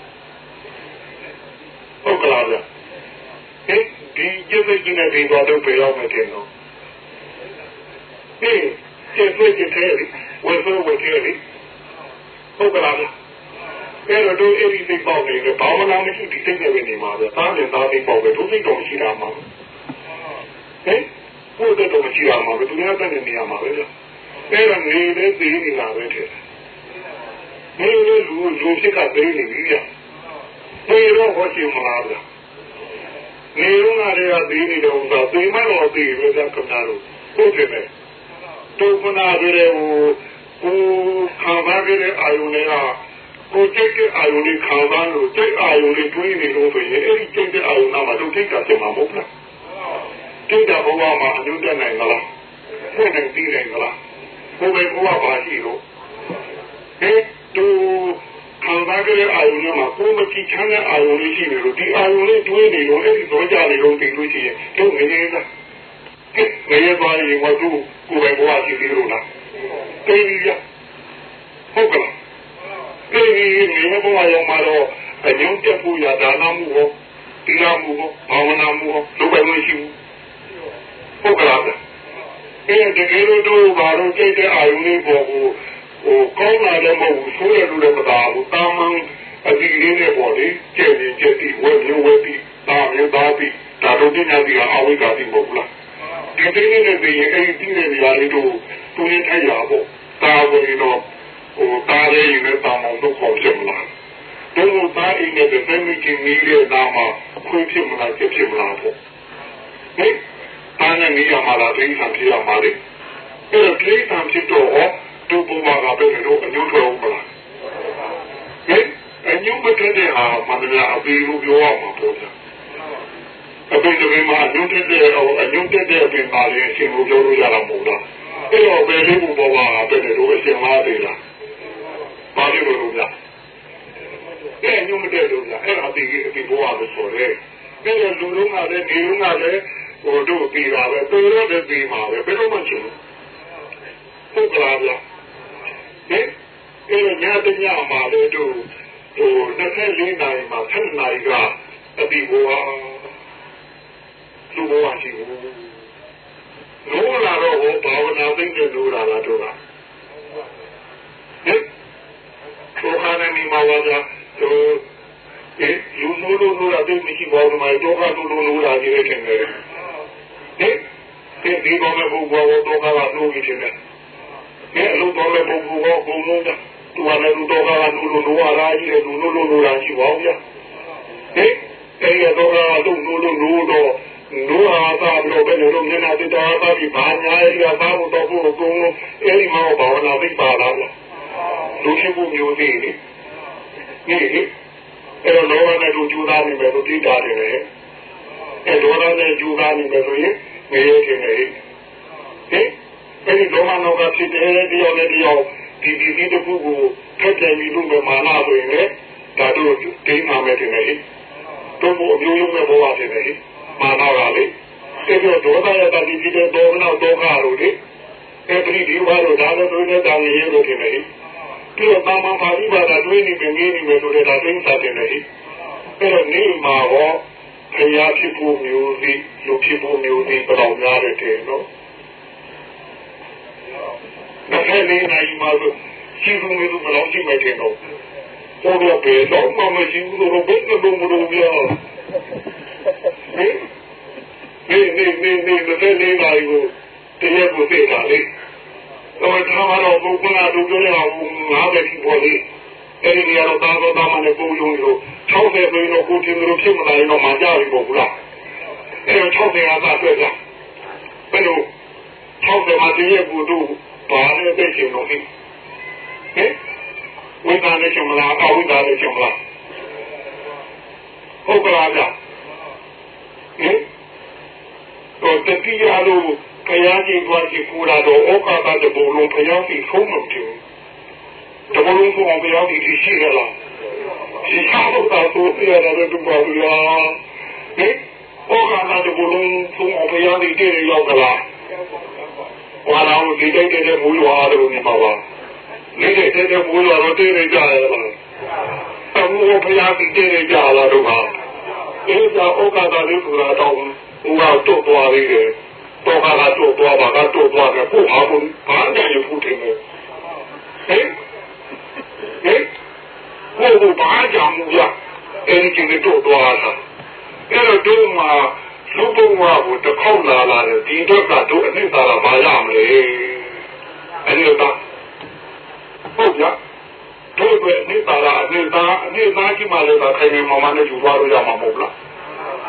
ဟုတ်ကလားဗျဟင်ဒီကျက်သိကျနဲ့ဒီတော့တော့ပြောင်းမယ်တဲ့နော်ဟင်ကျက်သိကျတဲ့ဝယ်ဆိုဝယ်တဲ့ဟုတ်ကလားဗျအဲ့တော့တို့အဲ့ဒီသိပေါက်နေတယ်ဘာဝနာမရှိဒီစိတ်နဲ့ပဲနေမှာပဲသားနဲ့သားသိပေါက်ပဲတို့စိတ်တော့ရှိတာမှာဟင်ဘုရားတော်မရှိတာမှာပဲသူများတဲ့နေရာမှာပဲဗျအဲ့တော့နေတဲ့သိနေတာပဲတဲ့နေလေလူလူဖြစ်ကသိနေပြီဗျနေတော့ဟောရှိမလားဗျဟနေတော့ငါတွေကသိနေတော့သာသိမှတော့သိပဲကကနာလို့ဟုတ်တယ်လေတော့ကနာကြတဲ့ဟိုကိုခံပါကြတဲ့အာယုန်တွေကကိုကျိတ်တဲ့အာယုန်တွေခံပါလို့ကျိတ်အာယုန်တွေတွေးနေလို့ဆိုရင်အဲ့ဒီကျိတ်တဲ့အာယုန်နာမှာတို့ထိတ်တာဖြစ်မှာမဟုတ်လားထိတ်တာဘဝမှာအကျိုးတက်နိုင်မလားဖွင့်နိုင်ပြီးနိုင်မလားဘုရားဘုရားပါရှိတော့ဟဲ့သူခံစားကြတဲ့အာယုန်တွေမှာကိုယ်မကြည့်ချမ်းတဲ့အာယုန်တွေရှိနေလို့ဒီအာယုန်တွေတွေးနေလို့အဲ့ဒီတော့ကြနေလို့ပြီးလို့ရှိရင်တို့ငရေလားကဲငရေပါရင်ဟောသူကိုယ်ပဲဘဝရှိသေးလို့လားသိပြီရဟုတ်ကဲ့အဲ့ဒီငရေဘဝရောက်မှာတော့အညုံတက်ဖို့ရဒါနမှုဟောတိရမှုဟောဘာဝနာမှုဟောလိုပဲမရှိဘူးဟုတ်ကဲ့အဲ့ဒီကလေးတို့ဘာလို့ကြိတ်တဲ့အာယုန်လေးပေါ်ကိုဟိုကောင်းလာတယ်မဟုတ်ဘူးဆိုရလို့လည်းမသာဘူးတာမန်အဒီလေးနဲ့ပေါ်လေကျဲနေကျဲပြီးဝဲမျိုးဝဲပြီးတာမျိုးသားပြီးဒါတို့တင်ညာပြီးအဝိကပြီးမဟုတ်လားဒီတင်းနေတဲ့ပြီးရင်အဲ့ဒီတင်းတဲ့နေရာလေးတို့သူရထိုင်ရပေါ့တာဝင်တော့ဟိုတားလေးနဲ့တာမောင်တို့ခေါ်ဖြစ်မလားတို့တားအိမ်နဲ့တဲ့မိခင်ကြီးရဲ့နာမှာခွင့်ဖြစ်မလားကျဖြစ်မလားပေါ့ဟဲ့အားနဲ့နေရမှာလားဒိဋ္ဌံဖြစ်ရမှာလေအဲ့ဒါဒိဋ္ဌံဖြစ်တော့ဒုဘဝကပဲလို့အညွှန်းတော်မလားဟဲ့အညွှန်းမတဲ့တဲ့ဟာမန္တလာအပေလို့ပြောရမှာပေါ့ဗျာအပေတပင်မှာအညွှန်းတဲ့တဲ့အညွှန်းတဲ့အပင်ပါလေအရှင်ကိုပြောလို့ရတာမဟုတ်လားအဲ့တော့ဘယ်လိုဘဝကပဲလို့အရှင်မားသေးလားပါလို့လို့ဗျာအဲ့အညွှန်းမတဲ့လို့ဗျာအဲ့ဒါဒီဒီဘဝပဲဆိုရဲအဲ့တော့လူလုံးကလည်းဒီလုံးကလည်းဟိုတို့ပြီးတာပဲပြေတော့တဲ့ပြီးမှာပဲဘယ်တော့မှချင်ဟုတ်ကလားဗျာဟဲ့အဲ့ညတညမှာလေတို့ဟိုနှစ်ဆက်လေးနိုင်မှာဆက်နိုင်ကအဒီဘဝလူဘဝရှိဘူးလို့လာတော့ဟောဘာဝနာသိတဲ့လို့လာတာတို့ကဟဲ့တို့ခါနေမှာပါဗျာတို့ဒီလူမျိုးလို့လို့လာတဲ့မရှိပါဘူးမှာတော့ကတော့လို့လို့လာကြီးတယ်ခင်ဗျဟဲ့ဒီကောင်ကဘုရားတော့ကလာလို့ကြီးတယ်ကဲလူတော်လည်းပုဂ္ဂိုလ်ကဘုံလုံးတာသူကလည်းလူတော်ကလူလူလူအားကြီးတယ်လူလူလူလူလာရှိပါဦးဗျာဟဲ့အဲ့ရတော့လူလူလူလူတော့လူအားသာလို့ပဲလို့မျက်နှာတတော်ပါပြီးဘာညာရပါဘူးတော့ဘုကုံအဲ့ဒီမှာဘာဝနာသိပါလားလူရှိဖို့မျိုးသေးတယ်ဒီအဲ့တော့လောကနဲ့လူကျူသားနေပဲလို့သိတာတယ်အဲ့လောကနဲ့ကျူသားနေပဲဆိုရင်ငရေခင်နေဟဲ့အဲ့ဒီလောကနောကဖြစ်တဲ့တရားနဲ့တရားဒီဒီဒီတခုကိုထက်တယ်ပြီးလို့မာနဆိုရင်လည်းဒါတို့ဒိဋ္ဌာမဲ့တယ်လေတို့ဘုအမျိုးမျိုးနဲ့ဘဝတယ်လေမာနကလေအဲ့တော့ဒေါသရတာဒီဒီတဲ့ဒေါမနဒေါကလို့လေအဲ့ဒီဒီဘာလို့ဒါလည်းတို့နဲ့တာငရေလို့တယ်လေဒီတော့တာမန်ပါဠိဘာသာတွေးနေပြင်နေနေမယ်ဆိုတဲ့ဒါသိစားတယ်လေအဲ့တော့နေမှာဟောခရီးဖြစ်ဖို့မျိုးစီလူဖြစ်ဖို့မျိုးစီပြောင်းများတယ်နော်နှစ်ဆက်လေးနိုင်မှာဆိုရှိဘူးမျိုးဘယ်လောက်ရှိမှတင်တော့ပေါ်ရပေတော့မှမရှိဘူးလို့ဘယ်လိုမလုပ်ရဟဲ့နေနေနေနေတဲ့နေပါဘူးတရားကိုသိတာလေတော့ဒါမှတော့ဘုရားတို့ပြောရအောင်ငါပဲဒီပေါ်လေးအဲ့ဒီနေရာတော့တာတော့တာမှလည်းပုံရုံလို့၆၀ပဲတော့ကိုတင်လို့ဖြစ်မလာရင်တော့မကြဘူးပေါ့ဘူးလားအဲ့တော့၆၀ကသာတွေ့ကြဘယ်လို၆၀မှာတည်းရဲ့ကိုတို့ဘာလဲသိချင်လို့ဟဲ့ဝိဒါနဲ့ချင်မလားအဝိဒါနဲ့ချင်မလားဟုတ်ကလားဗျဟင်တော့တတိယလို့ခရားကြီးသွားကြည့်ကိုလာတော့ဩကာသတဘုံလုံးခရားကြီးဆုံးမကြည့်တဘုံလုံးကိုခရားကြီးရှိရလားရှိထားတော့တော့ပြရတယ်တူပါဘူးလားဟင်ဩကာသတဘုံလုံးဆုံးခရားကြီးတည်းရောက်ကြလားဝါလောဒီတိတ်တဲ့မူရွာလို့နေပါပါနေတဲ့တဲ့မူရွာတော့တည်နေကြရလားအမှုဘုရားကြီးတည်ကြလာတော့ဟာဒီတော့ဩကာသလေးဆိုတာတော့ဘုရားတို့သွားသေးတယ်တော့ကတော့သွားပါကတော့သွားတယ်ဘုရားဘုရားကြရဖို့တယ်ဟဲ့ဟဲ့ဘုရားကြောင့်မူရအဲဒီကျင်းတော့သွားတာအဲ့တော့တို့မှာလူပုံဝါကိုတစ်ခေါက်လာလာတယ်ဒီတော့ကတို့အနစ်သာရပါရမလဲအဲဒီတော့ဟုတ်ကြတို့ပဲအနစ်သာရအနစ်သာအနစ်သာကြီးမှလည်းခိုင်နေမှမနဲ့ယူသွားလို့ရမှာမဟုတ်လားဟ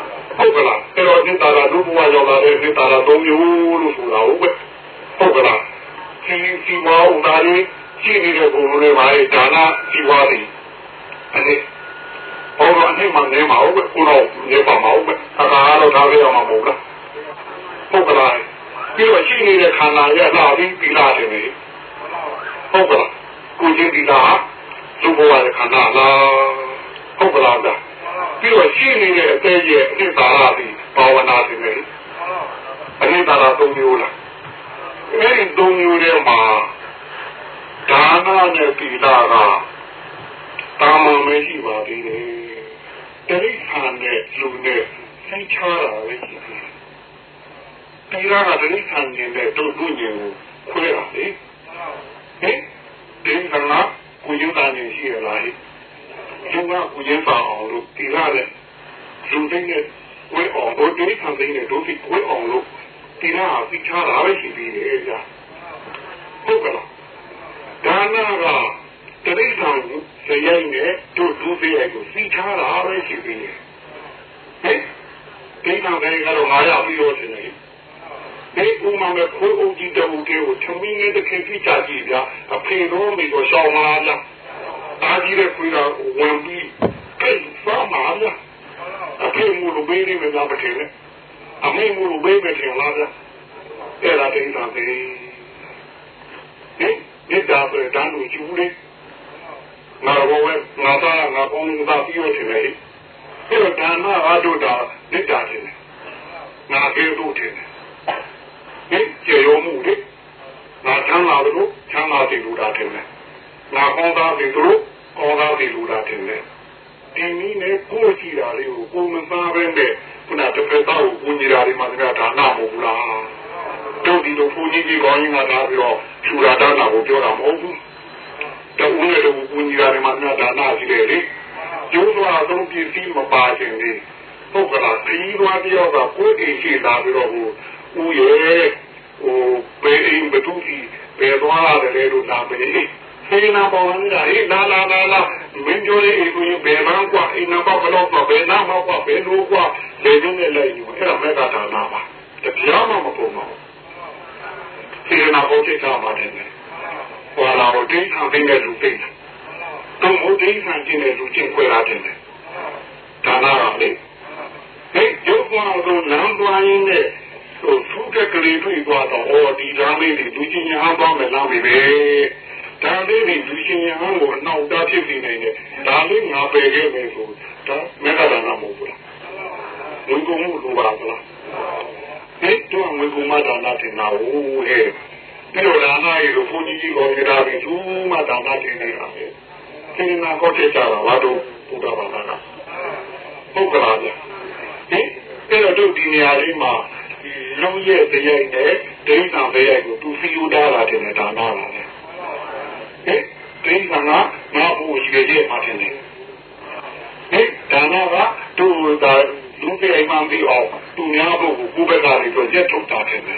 ဟုတ်ကလားအဲ့တော့နိတာရာဒုဘဝရောက်လာတဲ့နိတာရာသုံးမျိုးလို့ဆိုတာဟုတ်ပဲဟုတ်ကလားဒီဒီမောင်သားလေးရှိနေတဲ့ဘုံတွေပါလေဒါနဒီဝါဒီအဲ့ဟောတော့အဲ့မှနေမှာဟုတ်ပဲကိုတော့နေပါမှာဟုတ်ပဲအခါတော့ထားပြရမှာမဟုတ်လားဟုတ်ကလားပြီးတော့ရှိနေတဲ့ခန္ဓာရဲ့လာပြီးပြီးလာတယ်လေဟုတ်ကလားကိုချင်းဒီလားဒုဘဝရဲ့ခန္ဓာလားဟုတ်ကလားပြီးတော့ရှိနေတဲ့အသေးရဲ့အနိတာရပြီးဘာဝနာတယ်လေအနိတာရသုံးမျိုးလားအဲ့ဒီသုံးမျိုးထဲမှာဒါနနဲ့သီလကတာမန်မရှိပါသေးတယ်တိရိစ္ဆာန်နဲ့လူနဲ့စိတ်ချတာပဲရှိတယ်သီလကတိရိစ္ဆာန်နဲ့တို့တို့ညင်ကိုခွဲတာလေဟင်တိရိစ္ဆာန်ကကိုယ်ရတာနေရှိရလားဟင်လူကကိုယ်ရပါအောင်လို့သီလနဲ့လူတွေနဲ့ဝဲအောင်တို့တိရိစ္ဆာန်တွေနဲ့တို့ဒီဝဲအောင်လို့သီလကသိချတာပဲရှိသေးတယ်ကြာဟုတ်ကလားဒါနကတိရိစ္ဆာန်စရိုက်နဲ့တို့ဒုစရိုက်ကိုသိချတာပဲရှိသေးတယ်ဟဲ့ဒီကောင်တွေကတော့ငါရပြီးတော့ရှင်နေဒီဥမာမဲ့ခိုးအုပ်ကြီးတူတွေကိုသမီးနဲ့တခင်ကြည့်ကြကြည့်ဗျာအဖေတော်မိကိုရှောင်းလာလားအားကြီးတဲ့ခွေးတော်ဝင်ပြီးကိတ်သွားမှာလားအဖေမူလိုပေးနေမှာမထင်နဲ့အမေမူလိုပေးမယ်ထင်လားဗျာအဲ့ဒါတိတ်တာပဲဟင်ဒီတာပဲတန်းလို့ကျူးလေငါဘောဝဲငါသားငါပေါင်းလို့သာပြီးရချင်တယ်အဲ့တော့ဒါနအားတို့တာဒိဋ္ဌာချင်တယ်ငါကေတို့ထင်တယ်ဟင်ကျေရောမှုလေငါချမ်းသာလို့ချမ်းသာတယ်လို့တာထင်တယ်ငါကောင်းသားတယ်လို့ကောင်းသားတယ်လို့တာထင်တယ်ဒီနည်းနဲ့ကိုကြည့်တာလေးကိုကိုမသားပဲနဲ့ခုနတစ်ဖက်သားကိုကိုညီတာတွေမှတကဒါနမဟုတ်ဘူးလားတို့ဒီလိုဘုန်းကြီးကြီးကောင်းကြီးကလာပြီးတော့ခြူတာဒါနကိုပြောတာမဟုတ်ဘူးတူနဲ့တူကိုညီတာတွေမှဒါနရှိတယ်လေကျိုးသွားတော့ပြည့်စည်မပါခြင်းလေဟုတ်ကလားခီးသွားတယောက်ကကိုယ်အိမ်ရှိလာပြီးတော့ဟိုဦးရဲ့ဟိုဘေးအိမ်ဘသူစီဘယ်သွားရတယ်လို့လာပြီစေနာပေါ်လာဟိလာလာလာလာမင်းပြောလေးကိုဘယ်မှန်းกว่าအိမ်နံပါတ်ဘလောက်กว่าဘယ်နာမောက်ကဘယ်လိုกว่าလေတုံးနဲ့လိုက်ယူအဲ့ဒါမဲ့ကဒါနာပါတရားမှမပုံပါဘူးစေနာပေါ်ချိတ်ထားပါတယ်ဟောလာတော့ဒိဋ္ဌာန်တဲ့လူသိတယ်တော့ဘုဒ္ဓိဆန်ကျင်တဲ့လူချင်းခွဲလာတယ်ဒါနာပါလေဟဲ့ကျုပ်ကတော့နမ်းသွားရင်းနဲ့ဟိုဖုကကလေးတွေ့သွားတော့ဟောဒီဓာတ်လေးတွေလူချင်းညာပေါင်းမယ်လားမေပဲဒါလေးတွေလူချင်းညာကိုအနောက်တားဖြစ်နေနေတယ်ဒါလေးငါပယ်ခဲ့မယ်ဆိုဒါမေကဒါနာမဟုတ်ဘူးလားဘုံကုံမှုလိုပါလားဟဲ့တော့ဝေကုံမဒါနာတင်တာဟိုဟဲ့ဒီလိုဒါနာရီကိုဘုန်းကြီးကြီးကိုကြတာပြီးသူမှဒါနာတင်နေတာပဲစေနာကောက်ချက်ကြတာဘာလို့ဘုရားဘာသာကဟုတ်ကလားဗျဟင်အဲ့တော့တို့ဒီနေရာလေးမှာလုံးရဲ့တရားနဲ့ဒိဋ္ဌာန်တရားကိုသူစီယူတာလာတယ်ဒါနာလာတယ်ဟင်ဒိဋ္ဌာန်ကငါ့ကိုရွေတဲ့မှာတယ်ဟင်ဒါနာကတို့ကလူတွေအိမ်မှပြီးအောင်သူများဖို့ကိုကိုယ်ဘက်ကလေးဆိုရက်ထုတ်တာတယ်ဟင်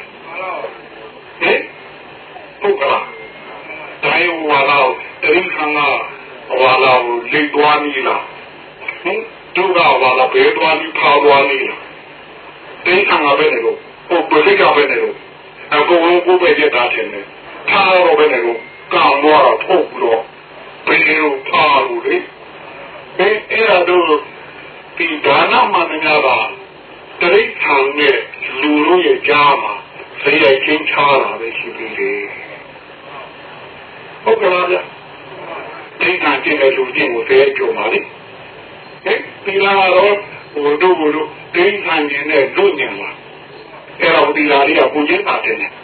ဟုတ်ကလားဒါရောဝါတော့ဒိဋ္ဌာန်ကဝါလာကိုလိတ်သွားနေလားဟင်တို့ကဝါလာဘဲသွားပြီးဖာသွားနေလားဒိဋ္ဌာန်ကပဲနေလို့ဟိုပြိကပဲနေလို့အကုန်လုံးကိုပဲရတာတယ်ထားတော့ပဲနေလို့ကောင်းတော့ထုတ်ပြီးတော့ဘယ်လိုဖာလို့လေအဲအဲ့ဒါတို့ဒီဒါနမှန်များတာတရိစ္ဆာန်နဲ့လူတို့ရဲ့ကြားမှာစိတ်ရိုက်ချင်းချားတာပဲရှိသေးတယ်ဟုတ်ကဲ့လားဗျဒီကံကျင်းတဲ့လူချင်းကိုသိကြပါလိမ့်ဟဲ့ဒီလာတော့ဟိုတို့ဘုတို့ဒိဋ္ဌာန်ကျင်းတဲ့လူညံလာအဲ့တော့ဒီလာလေးကဘုရင်ပါတယ်ဟဲ့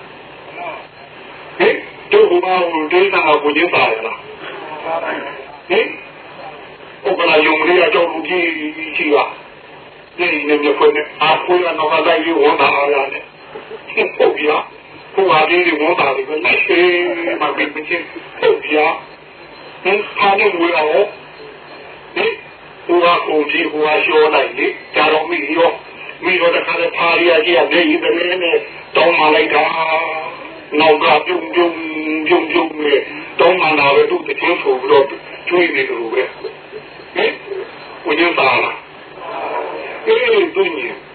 တို့ဘုရားဟိုဒိဋ္ဌာန်ကဘုရင်ပါရလားဟဲ့ဥပလာယုံလေးအကြောင်းလူကြီးရှိပါဒီနေမြဖွင့်အားကိုရတော့လာရေးဝန်တာရတယ်ဟုတ်ပြီလားဟိုအားလေးဝန်တာလေးကလည်းရှိမှပြပြချင်းဟုတ်ပြီလားဟင်ဟာလို့ဝေအောင်ဟင်ဟိုဟာကိုကြီးဟိုဟာရှောလိုက်လေကြာတော့မိရောမိတော့တခါတည်းဖာရီယာကြီးကလည်းဒီတည်းနဲ့တောင်းမှလိုက်တာနောက်ကပြုံပြုံပြုံပြုံနဲ့တောင်းမှလာပဲသူ့တချင်းဆိုပြီးတော့ကျွေးနေတယ်လို့ပဲဟင်ဝင်ရပါလားအေးသူညင်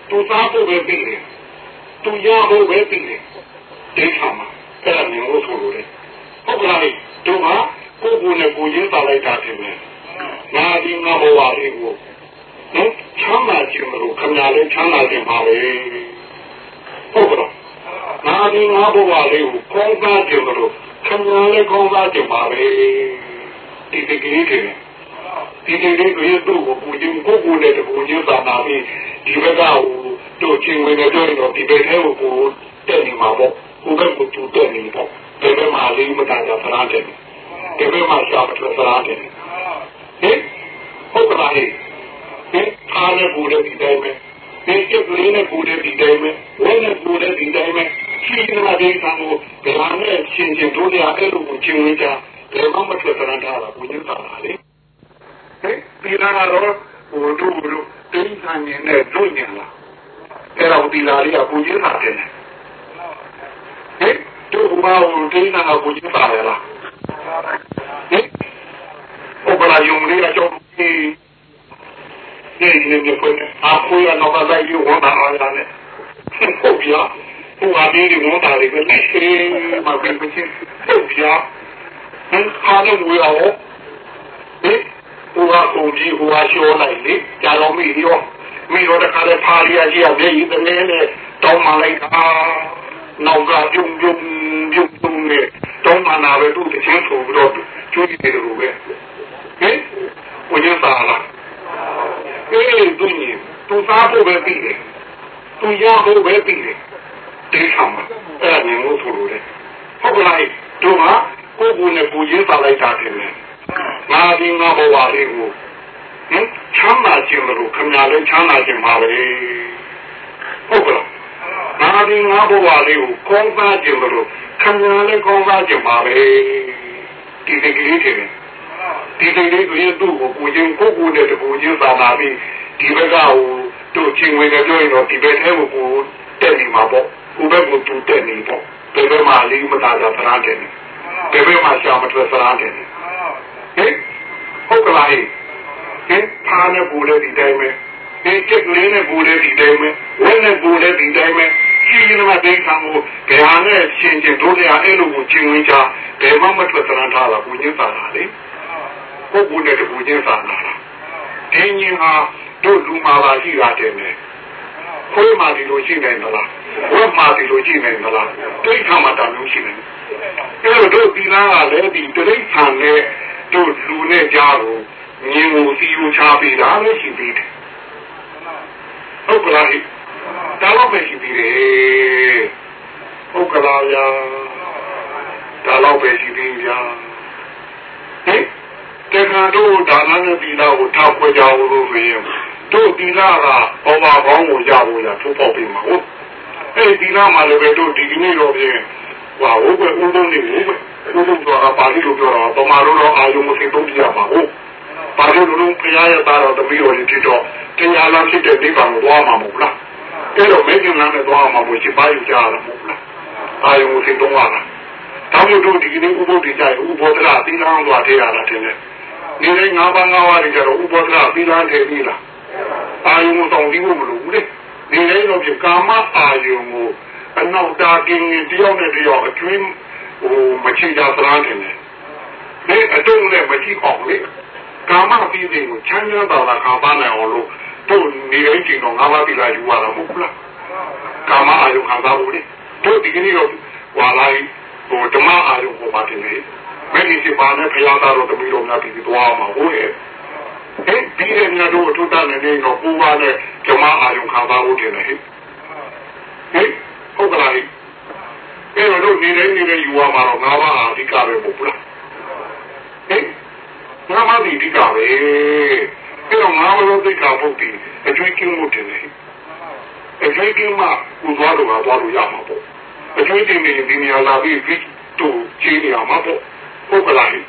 သူစားဖို့ပဲပြီးတယ်သူရဖို့ပဲပြီးတယ်ဒိဋ္ဌာမှာအဲ့ဒါမျိုးလို့ဆိုလို့လေဟုတ်ကလားတို့ကကိုယ်ကိုယ်နဲ့ကိုယ်ချင်းသာလိုက်တာတင်တယ်ငါဒီငါဘဝလေးကိုနော်ချမ်းသာခြင်းလို့ခဏလေးချမ်းသာခြင်းပါပဲဟုတ်ကလားငါဒီငါဘဝလေးကိုကောင်းစားခြင်းလို့ခဏလေးကောင်းစားခြင်းပါပဲဒီဒီကိလေသာဒီဒီလေးကိုတို့ကိုကိုချင်းကိုကိုနဲ့ကိုချင်းသာနာပြီးဒီဘက်ကဟိုတို့ချင်းဝင်နေတော့ဒီဘက်ထဲကိုကိုတက်နေမှာပေါ့ကိုဘက်ကိုသူတက်နေပေါ့ဒီဘက်မှာလေးမတန်တာဖရားတယ်ဒီဘက်မှာရှာမထွက်ဖရားတယ်ဟင်ဟုတ်ကလားဟင်အားနဲ့ကိုလည်းဒီတိုင်းပဲဒီကျက်ကလေးနဲ့ကိုလည်းဒီတိုင်းပဲဝဲနဲ့ကိုလည်းဒီတိုင်းပဲရှိနေတာဒီကံကိုဗလာနဲ့ချင်းချင်းတို့ရအဲ့လိုကိုချင်းဝင်ကြဘယ်မှမထွက်ဖရားတာကိုညတာလေဟဲ့ဒီလာတော့ဟိုတို့တို့တင်းဆန်နေတဲ့တို့ညလာအဲ့တော့ဒီလာလေးကကိုကြီးလာတယ်ဟဲ့တို့ဘာလို့တင်းနာကိုကြီးလာလဲလားဟဲ့ဟိုကလာယုံလေးကတော့ဒီဒီနေနေကိုအခုရတော့ကလည်းယူဝန်တာအားရတယ်ဟုတ်ပြဟိုအဘိဓိဝန်တာလေးကလည်းရှိမှပြန်ပြန်ဟုတ်ပြဟင်ခါလို့ဝေရောဟဲ့ဟိုကကိုကြီးဟိုကရှိုးလိုက်လေကြာတော့မိရောမိရောတခါလဲဖာရီယာကြီးကမျက်ရည်တလဲနဲ့တောင်းမှလိုက်တာနောက်ကပြုံပြုံပြုံပြုံနဲ့တောင်းမှနာပဲသူ့တစ်ချင်းဆိုပြီးတော့ကျွေးတယ်လို့ပဲဟင်ဝိညာဉ်ပါလားအေးသူညသူသားဖို့ပဲပြီးတယ်သူရဖို့ပဲပြီးတယ်ဒီဆောင်အဲ့ဒါမျိုးလို့ဆိုလို့လေဟုတ်ကလားတို့ကကိုယ်ကိုယ်နဲ့ကိုယ်ရင်းပါလိုက်တာတယ်ငါဒီငါဘဝလေးကိုဟင်ချမ်းသာခြင်းလို့ခမညာလေးချမ်းသာခြင်းပါပဲဟုတ်ကဲ့ငါဒီငါဘဝလေးကိုကောင်းစားခြင်းလို့ခမညာလေးကောင်းစားခြင်းပါပဲဒီဒီကလေးတွေဒီဒီလေးကိုသူ့ကိုကိုချင်းကိုကိုနဲ့တကူချင်းသာနာပြီးဒီဘက်ကဟိုတို့ချင်းဝင်ကြပြောရင်တော့ဒီဘက်ထဲကိုကိုတက်နေမှာပေါ့ကိုဘက်ကိုသူတက်နေပေါ့ဒီဘက်မှာလေးမသားတာဖရားတယ်ဒီဘက်မှာရှာမထွက်ဖရားတယ်ဟင်ဟုတ်ကလားဟင်ဖားနဲ့ဘူလည်းဒီတိုင်းပဲဒီကျက်ကလေးနဲ့ဘူလည်းဒီတိုင်းပဲဝဲနဲ့ဘူလည်းဒီတိုင်းပဲရှိရင်မှဒိဋ္ဌာကိုဘယ်ဟာနဲ့ရှင်းချင်းတို့လည်းအဲ့လိုကိုချင်းဝင်ကြဘယ်မှမထွက်သရထားတာကိုညှတာလေပုဂ္ဂိုလ်နဲ့ကိုညှတာလားဒီညင်ဟာတို့လူမာပါရှိတာတယ်နဲ့ခွေးမာဒီလိုရှိနေသလားဝက်မာဒီလိုရှိနေသလားဒိဋ္ဌာမှာတာမျိုးရှိနေအဲ့လိုတို့ဒီလားကလည်းဒီဒိဋ္ဌာနဲ့တို့လူနဲ့ကြားကိုမြင်ကိုစီကိုချပေးတာလည်းရှိသေးတယ်ဟုတ်ကလားဒါတော့ပဲရှိသေးတယ်ဟုတ်ကလားဗျာဒါတော့ပဲရှိသေးဗျာဟင်တခါတို့ဒါနနဲ့ဒီလာကိုထောက်ခွဲကြဖို့လို့ဆိုရင်တို့ဒီလာကဘောပါကောင်းကိုရဖို့ရထိုးပေါက်ပြီးမှာဟုတ်အဲ့ဒီလာမှလည်းပဲတို့ဒီကနေ့တော့ပြင်ဟွာဟုတ်ပဲဦးလုံးနေဟုတ်ပဲဦးလုံးတော့ပါဠိလိုပြောတာပမာလို့တော့အာယုံမသိတော့ပြရမှာဟုတ်ပါဠိလိုလုံးဖရာရတာတော့တပည့်တော်ကြီးဖြစ်တော့တရားလားဖြစ်တဲ့ဒီပါကိုသွားမှာမဟုတ်လားအဲ့တော့မင်းကလည်းနဲ့သွားမှာမို့ရှိပါယူကြရမှာမဟုတ်လားအာယုံမသိတော့ပါလားတောင်းတို့ဒီကနေ့ဥပုဒ်တွေကြိုက်ဥဘောဒရာသီလံသွားထည့်ရတာတင်တယ်ဒီနေ့ငါးပါးငါးပါးတွေကြတော့ဥဘောဒရာသီလံထည့်ပြီလားအာယုံမဆောင်ပြီးဖို့မလိုဘူးလေဒီနေ့တော့ပြကာမအာယုံကိုအနောက်တာကင်းတယောက်နဲ့တယောက်အကျွင်းဟိုမချီကြသလားတင်တယ်ဒီအတုံးနဲ့မချီအောင်လေကာမပြီးတဲ့ကိုချမ်းသာတာခံပါနိုင်အောင်လို့တို့နေတိုင်းကျင်တော့ငါးပါးသီလယူရတာမဟုတ်လားကာမအာယုံခံစားဖို့လေတို့ဒီကနေ့တော့ဟွာလိုက်ဟိုဓမ္မအာယုံပေါ်မှာတင်နေမင်းဒီပါနဲ့ဖျားသားတော့တမီးတော်များပြီးသွားမှာဟုတ်ရဲ့ဟဲ့ဒီရနေတော့ထူတာနေနေတော့ပူပါနဲ့ဓမ္မအာယုံခံစားဖို့တင်နေဟဲ့ဟုတ်ကလားအဲ့တော့တို့နေတိုင်းနေတိုင်းယူရမှာတော့ငါးပါးအဓိကပဲမဟုတ်လားဟဲ့ငါးပါးဒီအဓိကပဲအဲ့တော့ငါးပါးလို့သိတာဖို့ဒီအကျွေးကင်းမှုတင်နေအကျွေးကင်းမှကိုသွားတော့သွားလို့ရမှာပေါ့အကျွေးတင်နေဒီနေရာလာပြီးဒီတို့ကြီးနေအောင်မှာပေါ့ဟုတ်ကလားဟင်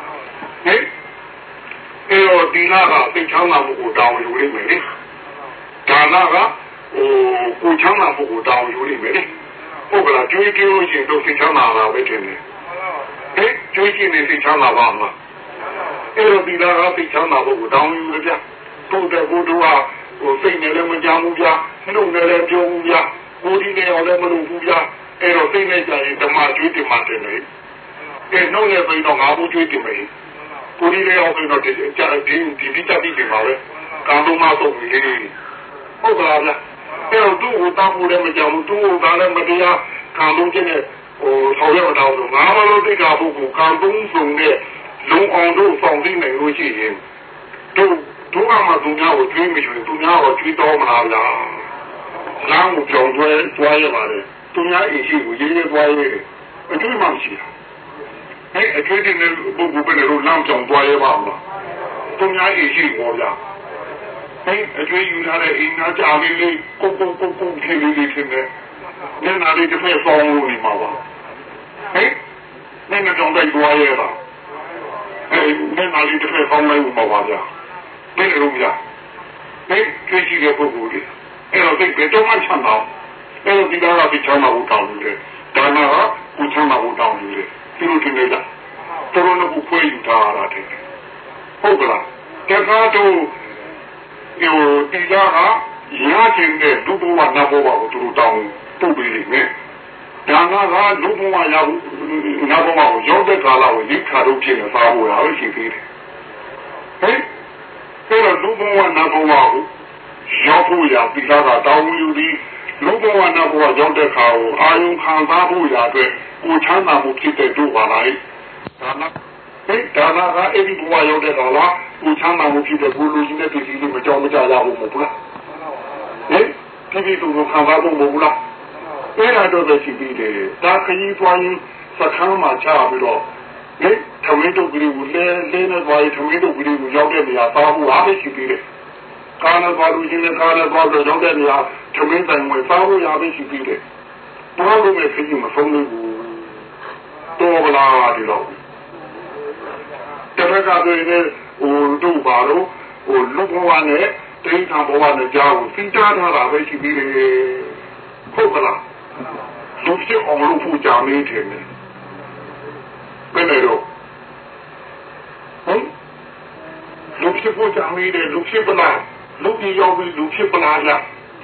အဲ့တော့ဒီနာကသိချောင်းလာမှုကိုတောင်းယူလိမ့်မယ်လေဒါနာကဟိုကိုချောင်းလာမှုကိုတောင်းယူလိမ့်မယ်လေဟုတ်ကလားကျွေးကြည့်လို့ရှိရင်တို့သိချောင်းလာတာပဲတင်တယ်ဟင်ကျွေးကြည့်နေသိချောင်းလာပါမလားအဲ့တော့ဒီနာကသိချောင်းလာမှုကိုတောင်းယူကြဗျတို့တဲ့ကိုတို့ကဟိုစိတ်နဲ့လည်းမကြောက်ဘူးဗျာနှုတ်နဲ့လည်းပြောဘူးဗျာကိုယ်ဒီနဲ့ရောလည်းမလုပ်ဘူးဗျာအဲ့တော့စိတ်နဲ့ကြရင်ဓမ္မကျွေးတင်မှတင်တယ်အဲနှုတ်နဲ့ဆိုရင်တော့ငါဘူးကျွေးတင်မယ်ကိုယ်ဒီနဲ့ရောဆိုရင်တော့ဒီကြာဒီဒီဒီကြပြီးတင်ပါပဲကံလုံးမဆုံးဘူးလေဟုတ်ကလားဗျာအဲ့တော့သူ့ကိုတောင်းဖို့လည်းမကြောက်ဘူးသူ့ကိုဒါလည်းမတရားကံလုံးချင်းနဲ့ဟိုထောက်ရအောင်လို့ငါမလို့သိတာဖို့ကိုကံသုံးစုံနဲ့လုံအောင်တို့ဆောင်သိနိုင်လို့ရှိရင်တို့တို့ကမှသူများကိုကျွေးမယူရင်သူများကိုကျွေးတော်မလားဗျာလမ်းကိုကြောင်ကျွဲကျွားရပါလေသူများအိမ်ရှိကိုရေးရေးကျွားရေးအကျွေးမှမရှိတာအဲအကျွေးတဲ့ပုဂ္ဂိုလ်ပဲလို့လမ်းကြောင်ကျွားရပါမလားသူများအိမ်ရှိကိုဗျာအဲအကျွေးယူထားတဲ့အိမ်သားကြာလေးလေးကိုကိုကိုကိုခေလေးလေးထင်တယ်ညနာလေးတစ်ဖက်ဆောင်လို့နေမှာပါဟဲ့နင်းကြောင်တိုက်ကျွားရပါအဲနင်းနာလေးတစ်ဖက်ဆောင်လိုက်ဦးမှာပါဗျာဘယ်လိုများဟဲ့ကြည့်ကြည့်တဲ့ပုဂ္ဂိုလ်တွေအဲ့တော့ဒီဘယ်တော့မှချမ်းသာအဲ့တော့ဒီတော့ကဒီချမ်းသာဖို့တောင်းနေတယ်ဒါနာကကိုချမ်းသာဖို့တောင်းနေတယ်ဒီလိုတင်နေတာတော်တော်ကိုဖွေးယူထားတာတဲ့ဟုတ်ကလားတခါတော့ဒီဒီကရခြင်းတဲ့ဒုဘဝနတ်ဘဝကိုသူတို့တောင်းပုတ်ပြီးနေတယ်ဒါနာကဒုဘဝရဘူးနတ်ဘဝကိုရောက်တဲ့ကာလကိုဒီခါတော့ဖြစ်နေသားဖို့ရလို့ရှိသေးတယ်ဟဲ့အဲ့တော့လူဘဝနတ်ဘဝကိုရောက်ဖို့ရပြီးသားကတောင်းယူပြီးလူဘဝနတ်ဘဝရောက်တဲ့ခါကိုအာယုခံစားဖို့ရအတွက်ကိုချမ်းသာမှုဖြစ်တဲ့တို့ပါလားဒါနာဟဲ့ဒါနာကအဲ့ဒီဘဝရောက်တဲ့ခါလားကိုချမ်းသာမှုဖြစ်တဲ့ကိုလူကြီးနဲ့ပြည်ကြီးလေးမကြောက်မကြရဘူးမဟုတ်လားဟဲ့ပြည်ပြည်သူကိုခံစားဖို့မဟုတ်လားအဲ့ဒါတော့ပဲရှိပြီးတယ်ဒါခရီးသွားရင်စခန်းမှာချပြီးတော့လေထမင်းတို့ကလေးကိုလဲလဲနေသွားရင်ထမင်းတို့ကလေးကိုရောက်တဲ့နေရာသားဖို့အားမရှိသေးတယ်။ကာနာဘာလူချင်းနဲ့ကာနာဘာလို့ရောက်တဲ့နေရာထမင်းတိုင်ဝင်သားဖို့အားမရှိသေးတယ်။ဘာလို့လဲခကြီးမဆုံးလို့တော့ဗလားဒီတော့တရကတွေနဲ့ဟိုတို့ပါတော့ဟိုလူဘဝနဲ့တိဋ္ဌာဘဝနဲ့ကြားကိုသိကြထားတာပဲရှိသေးတယ်။ဟုတ်ကလား။လူဖြစ်အောင်လုပ်ဖို့ကြာနေတယ်။ဘယ်လိုတော့ဟမ်လူဖြစ်ဖို့ကြာနေတယ်လူဖြစ်ပလားလူကြီးရောက်ပြီးလူဖြစ်ပလားလား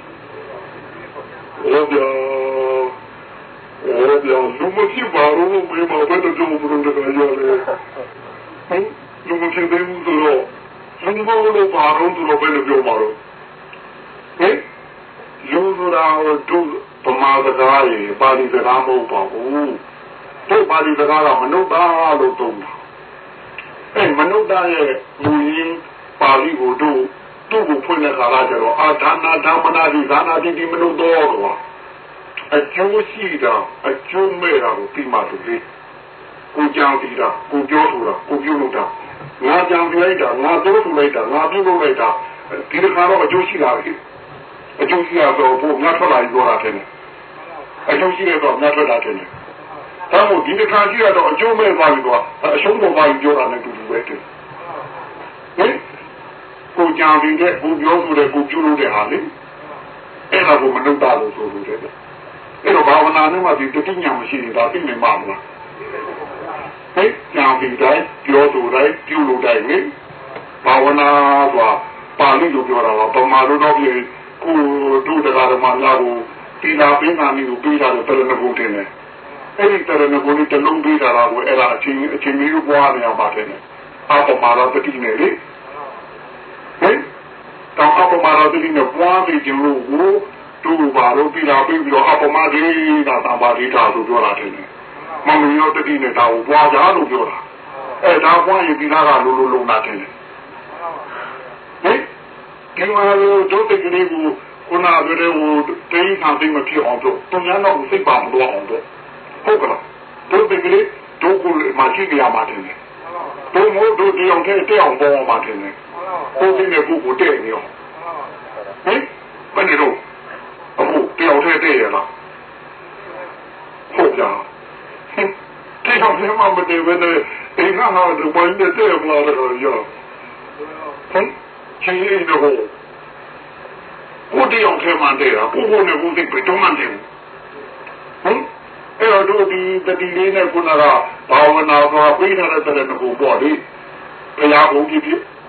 ဟောဗျာဟောဗျာလူမဖြစ်ပါဘူးဘယ်မှာဘယ်တော့ကြုံမလို့တကယ်ရလဲဟမ်လူမဖြစ်သေးဘူးဆိုတော့လူမလို့ပါတော့သူတော့ဘယ်လိုပြောမှာတော့ဟမ်လူဆိုတာတို့ပမာစကားရေပါဠိစကားမဟုတ်ပါဘူးတို့ပါဠိစကားကမနုဿာလို့သုံးတာအဲမနုဿာရဲ့မူရင်းပါဠိကိုတို့တို့ကိုဖွင့်တဲ့ခါလာကျတော့အာဒါနာဓမ္မနာဒီဒါနာဒီဒီမနုဿာတော့အကျိုးရှိတာအကျိုးမဲ့တာကိုပြီးမှသူလေးကိုကြောင်ပြီးတာကိုပြောဆိုတာကိုပြုလုပ်တာငါကြောင်ပြလိုက်တာငါပြောဆိုလိုက်တာငါပြုလုပ်လိုက်တာဒီတစ်ခါတော့အကျိုးရှိတာပဲအကျိုးရှိရတော့ဘုရားထွက်လာပြီးပြောတာတယ်အကျိုးရှိရတော့ငါထွက်လာတယ်ဒါမို့ဒီတစ်ခါရှိရတော့အကျိုးမဲ့သွားပြီတော့အရှုံးပေါ်ပါပြီးပြောတာနဲ့တူတူပဲတဲ့ဟင်ကိုကြောင်ပြီးတဲ့ကိုပြောဆိုတဲ့ကိုပြုလုပ်တဲ့ဟာလေအဲ့ဒါကိုမနှုတ်တာလို့ဆိုလို့တဲ့အဲ့တော့ဘာဝနာနဲ့မှဒီတတိညာမရှိနေတာသိနေမှာမလားဟဲ့ကြောင်ပြီးတိုင်းပြောဆိုတိုင်းပြုလုပ်တိုင်းလေဘာဝနာဆိုတာပါဠိလိုပြောတာပါပမာလိုတော့ပြေကိုတို့တရားဓမ္မများကိုတိလာပင်နာမျိုးကိုပြီးတာတော့တရဏဂုံတင်တယ်အဲ့ဒီတရဏဂုံကိုတလုံးပြီးတာကိုအဲ့ဒါအချင်းအချင်းမျိုးပွားနေအောင်ပါတယ်အပမာရပတိနေလေဟဲ့တော့အပမာရပတိနဲ့ပွားပြီးခြင်းလို့ကိုတို့ဘာလို့ပြီးတာပြီးပြီးတော့အပမာဒီတာသံပါတိတာလို့ပြောတာတယ်မမယောတတိနဲ့ဒါကိုပွားကြလို့ပြောတာအဲ့ဒါပွားရင်ဒီနာကလိုလိုလုံးနာတယ်ဟဲ့ဒီမှာတို့တကလေးကိုခုနကပြောတဲ့ဟိုတင်းဆောင်သိမဖြစ်အောင်တော့သူများတော့စိတ်ပါမလို့အောင်တော့ဟုတ်ကလားတို့တကလေးတို့ကိုမရှိကြရမှာတယ်တို့မို့တို့ဒီအောင်တဲ့တဲ့အောင်ပေါ်မှာတယ်ကိုသိနေဖို့ကိုတဲ့နေရောဟင်ဘယ်နေတော့အခုတဲ့အောင်တဲ့တဲ့ရလားဟုတ်ကြတဲ့အောင်တဲ့မှာမတည်ဘဲနဲ့အိမ်ကငါတို့ပိုင်းတဲ့တဲ့မလားတော့ရောဟင်ချင်းရင်းတော့ကိုတယောက်ထဲမှာတည်းတာကိုကိုနဲ့ကိုသိပဲတော့မှန်းတယ်ဟင်အဲ့တော့တို့ဒီတတိလေးနဲ့ခုနကဘာဝနာကပြေးထားတဲ့တဲ့ကိုပေါ့လေဘုရားဘုန်းကြီးဖြစ်သ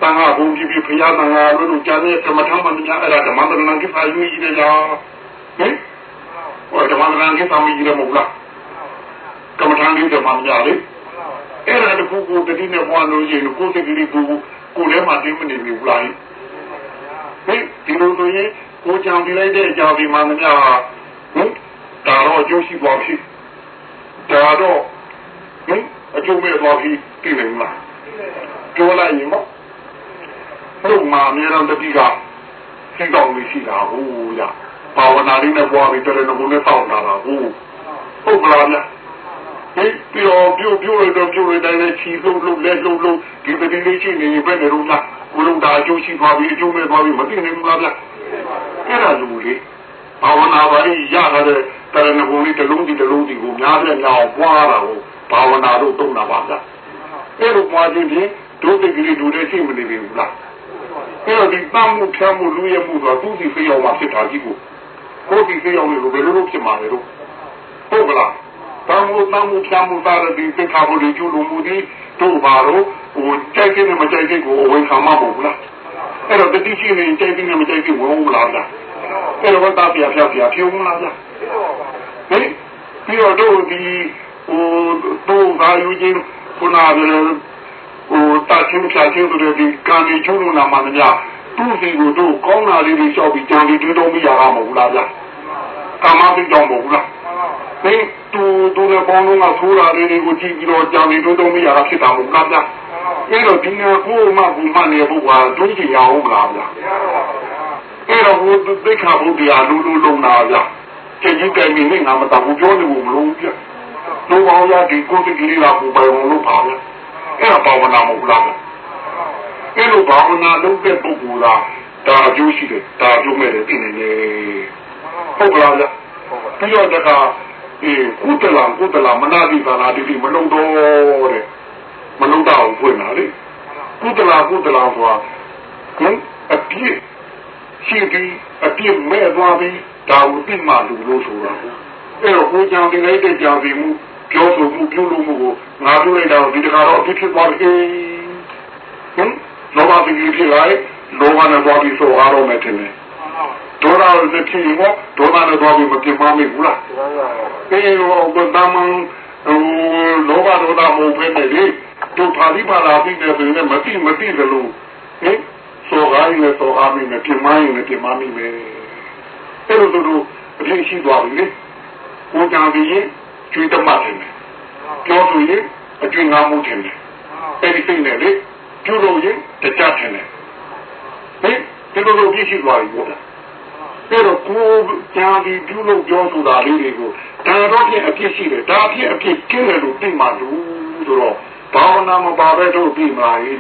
တန်ခါဘုံကြီးပြီးဖျားတန်ခါလို့ကြားနေကမ္မထမှန်ညာအဲ့ဒါဓမ္မတရဏကိသာယူကြီးတယ်လားဟင်ဟောဓမ္မတရဏကိသာမကြီးတယ်မဟုတ်လားကမ္မထန်ကြီးဓမ္မညာလေအဲ့ဒါတခုကိုတတိနဲ့ပွားလို့ရှိရင်ကိုယ်စိတ်ကလေးကိုကိုယ်ထဲမှာတင်းမနေဘူးလားဟင်ဒီလိုဆိုရင်ကိုကြောင်ပြလိုက်တဲ့အကြောင်းဒီမှာမများဟင်ဒါတော့အကျိုးရှိသွားပြီဒါတော့ဟင်အကျိုးမဲ့သွားပြီပြင်နေမှာပြောလိုက်ရင်မဟုတ်မှာအများတော်တတိကစိတ်ကောင်းလို့ရှိတာဟုတ်ရဘာဝနာလေးနဲ့ပွားပြီးတရဏဂုံနဲ့တောင်းတာလားဟုတ်ဟုတ်ကလားဗျဟင်ပြီးတော့ပြုတ်ပြုတ်ရတော့ပြုတ်ရတိုင်းနဲ့ချီလုံးလုံးလက်လုံးလုံးဒီတတိလေးချင်းနေပဲနေတော့လားဘုလုံးဒါအကျိုးရှိသွားပြီအကျိုးမဲ့သွားပြီမသိနိုင်ဘူးလားဗျအဲ့ဒါလူလေးဘာဝနာပါရင်ရတာတဲ့တရဏဂုံလေးတစ်လုံးစီတစ်လုံးစီကိုများတဲ့ညောင်ပွားတာကိုဘာဝနာလို့တုံးတာပါဗျအဲ့လိုပွားခြင်းဖြင့်ဒုတိယကြီးဒုတဲ့ရှိမနေဘူးလားအဲ့တော့ဒီတမ်းမှုဖြမ်းမှုလူရမှုဆိုတာသူ့စီဖေးအောင်မှဖြစ်တာကြီးကိုကိုယ်စီဖေးအောင်လို့ဘယ်လိုလုပ်ဖြစ်မှာလဲတော့ဟုတ်ကလားတမ်းမှုတမ်းမှုဖြမ်းမှုသားတဲ့ဒီသိက္ခာပုဒ်ကျူလို့မှုဒီတို့ပါတော့ဟိုကြိုက်ခြင်းနဲ့မကြိုက်ခြင်းကိုအဝင်ခံမှာမဟုတ်လားအဲ့တော့တတိရှိနေကြိုက်ခြင်းနဲ့မကြိုက်ခြင်းဝင်မလားဗျအဲ့တော့တာပြပြပြဖြုံးမလားဗျဟင်ပြီးတော့တို့ဒီဟိုတို့သာယူခြင်းခုနကဟိုတာချင်းဖြာချင်းဆိုတဲ့ဒီကံကြီးချုံလို့နာမှမများသူ့စီကိုတို့ကောင်းတာလေးတွေလျှောက်ပြီးကြံပြီးတွေးတော့မရတာမဟုတ်လားဗျကာမသိကြောင့်မဟုတ်လားဟင်သူတို့လည်းပေါင်းလုံးကထိုးတာလေးတွေကိုကြည့်ပြီးတော့ကြံပြီးတွေးတော့မရတာဖြစ်တာမဟုတ်လားဗျအဲ့တော့ဒီနေ့ကိုမှကိုမှနေဖို့ကတွေးကြရအောင်လားဗျအဲ့တော့ဘုသိက္ခာဘုရားလူလူလုံးနာဗျကျေကြီးကဲမိနေငါမတော်ဘူးပြောနေဘူးမလို့ဗျတို့အောင်ရဒီကိုယ်တည်းကြီးလာပူပိုင်လို့ပါဗျအဲ့ဒါဘာဝနာမဟုတ်လားအဲ့လိုဘာဝနာလုပ်တဲ့ပုဂ္ဂိုလ်ကဒါအကျိုးရှိတယ်ဒါအကျိုးမဲ့တယ်သိနေလေဟုတ်ကလားဗျပြီးတော့တခါအေးကုတလံကုတလမနာတိသာနာတိမလုံးတော့တဲ့မလုံးတော့ဖွင့်လာလေကုတလကုတလဆိုတာဟင်အပြည့်ရှိပြီးအပြည့်မဲ့သွားပြီးဒါကိုသိမှလူလို့ဆိုတာအဲ့တော့ကိုကြောင်တင်လိုက်တဲ့ကြောင်စီမှုပြောဆိုမှုပြုလို့မှုကိုငါတို့လိုက်တော့ဒီတခါတော့အဖြစ်ဖြစ်သွားပြီဟင်လောဘကြီးဖြစ်လာရင်လောဘနဲ့သွားပြီးဆိုအားတော့မယ်တင်တယ်ဒေါသနဲ့ဖြစ်ရင်ဒေါသနဲ့သွားပြီးမပြတ်မမိဘူးလားအေးတော့ဘယ်တမန်ဟိုလောဘဒေါသမဟုတ်ပဲလေတို့ပါဠိပါဠိပြီးတယ်ဆိုရင်မသိမသိတယ်လို့ဟင်ဆိုကားရင်ဆိုအားမိမယ်ပြတ်မရင်ပြတ်မမိမယ်အဲ့လိုတို့အဖြစ်ရှိသွားပြီလေကိုကြောင်ပြီးရင်ကျွေးတတ်မှတယ်ပြောဆိုရင်အကျွေးငါမှုတယ်အဲ့ဒီစိတ်နဲ့လေပြုလို့ရင်တကြတယ်ဟင်ဒီလိုလိုပြည့်ရှိသွားပြီပေါ့အဲ့တော့ကိုကြောင်ပြီးပြုလို့ပြောဆိုတာလေးတွေကိုဒါတော့ပြင်အပြစ်ရှိတယ်ဒါဖြစ်အဖြစ်ကျင်းတယ်လို့သိမှလို့ဆိုတော့ဘာဝနာမပါပဲတို့ပြီးမှာလေ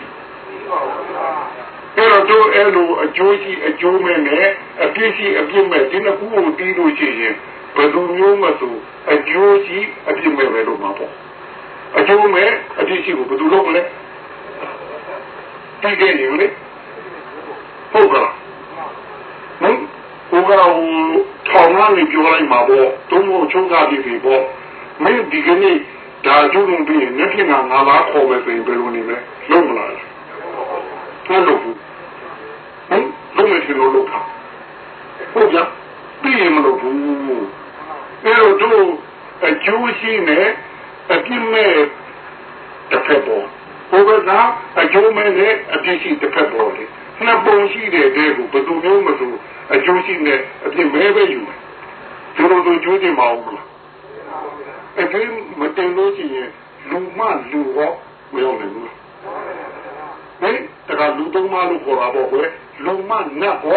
အဲ့တော့တို့အဲ့လိုအကျိုးရှိအကျိုးမဲ့နဲ့အပြစ်ရှိအပြစ်မဲ့ဒီနှစ်ခုကိုတီးလို့ရှိရင်ဘယ်လိုမျိုးမှဆိုအကျိုးရှိအပြစ်မဲ့ပဲလို့မှာပေါ့အကျိုးမဲ့အပြစ်ရှိကိုဘယ်လိုလုပ်မလဲတိတ်ခဲ့နေလေဟုတ်ကဲ့ဟင်ဟိုကတော့ထောင်ကနေပြောလိုက်မှာပေါ့တုံးဖို့ချုံးကားပြီးပြီပေါ့မင်းဒီကနေ့ဒါကျုံပြီးနှစ်ဖြစ်ငါငါလားခေါ်ပဲဆိုရင်ဘယ်လိုနေလဲလုံးမလားဟုတ်လို့ဟင်လုံးမရှိလို့လို့ခါဟုတ်ကြပြီးရင်မလို့ဘူးအဲ့တော့တို့အကျိုးရှိနဲ့အပြစ်မဲ့တစ်ဖက်ပေါ်ဟိုကအကျိုးမဲ့နဲ့အပြစ်ရှိတစ်ဖက်ပေါ်လေနှစ်ပုံရှိတဲ့တဲ့ကိုဘယ်သူမျိုးမဆိုအကျိုးရှိနဲ့အပြစ်မဲ့ပဲယူမယ်သူတို့တို့ကျိုးတင်မအောင်ဘူးအဲ့ဒီမတင်လို့ရှိရင်လူမလူရောမရောက်နိုင်ဘူးဟင်တကလူသုံးမလို့ခေါ်တာပေါ့ကွယ်လူမနတ်ဟော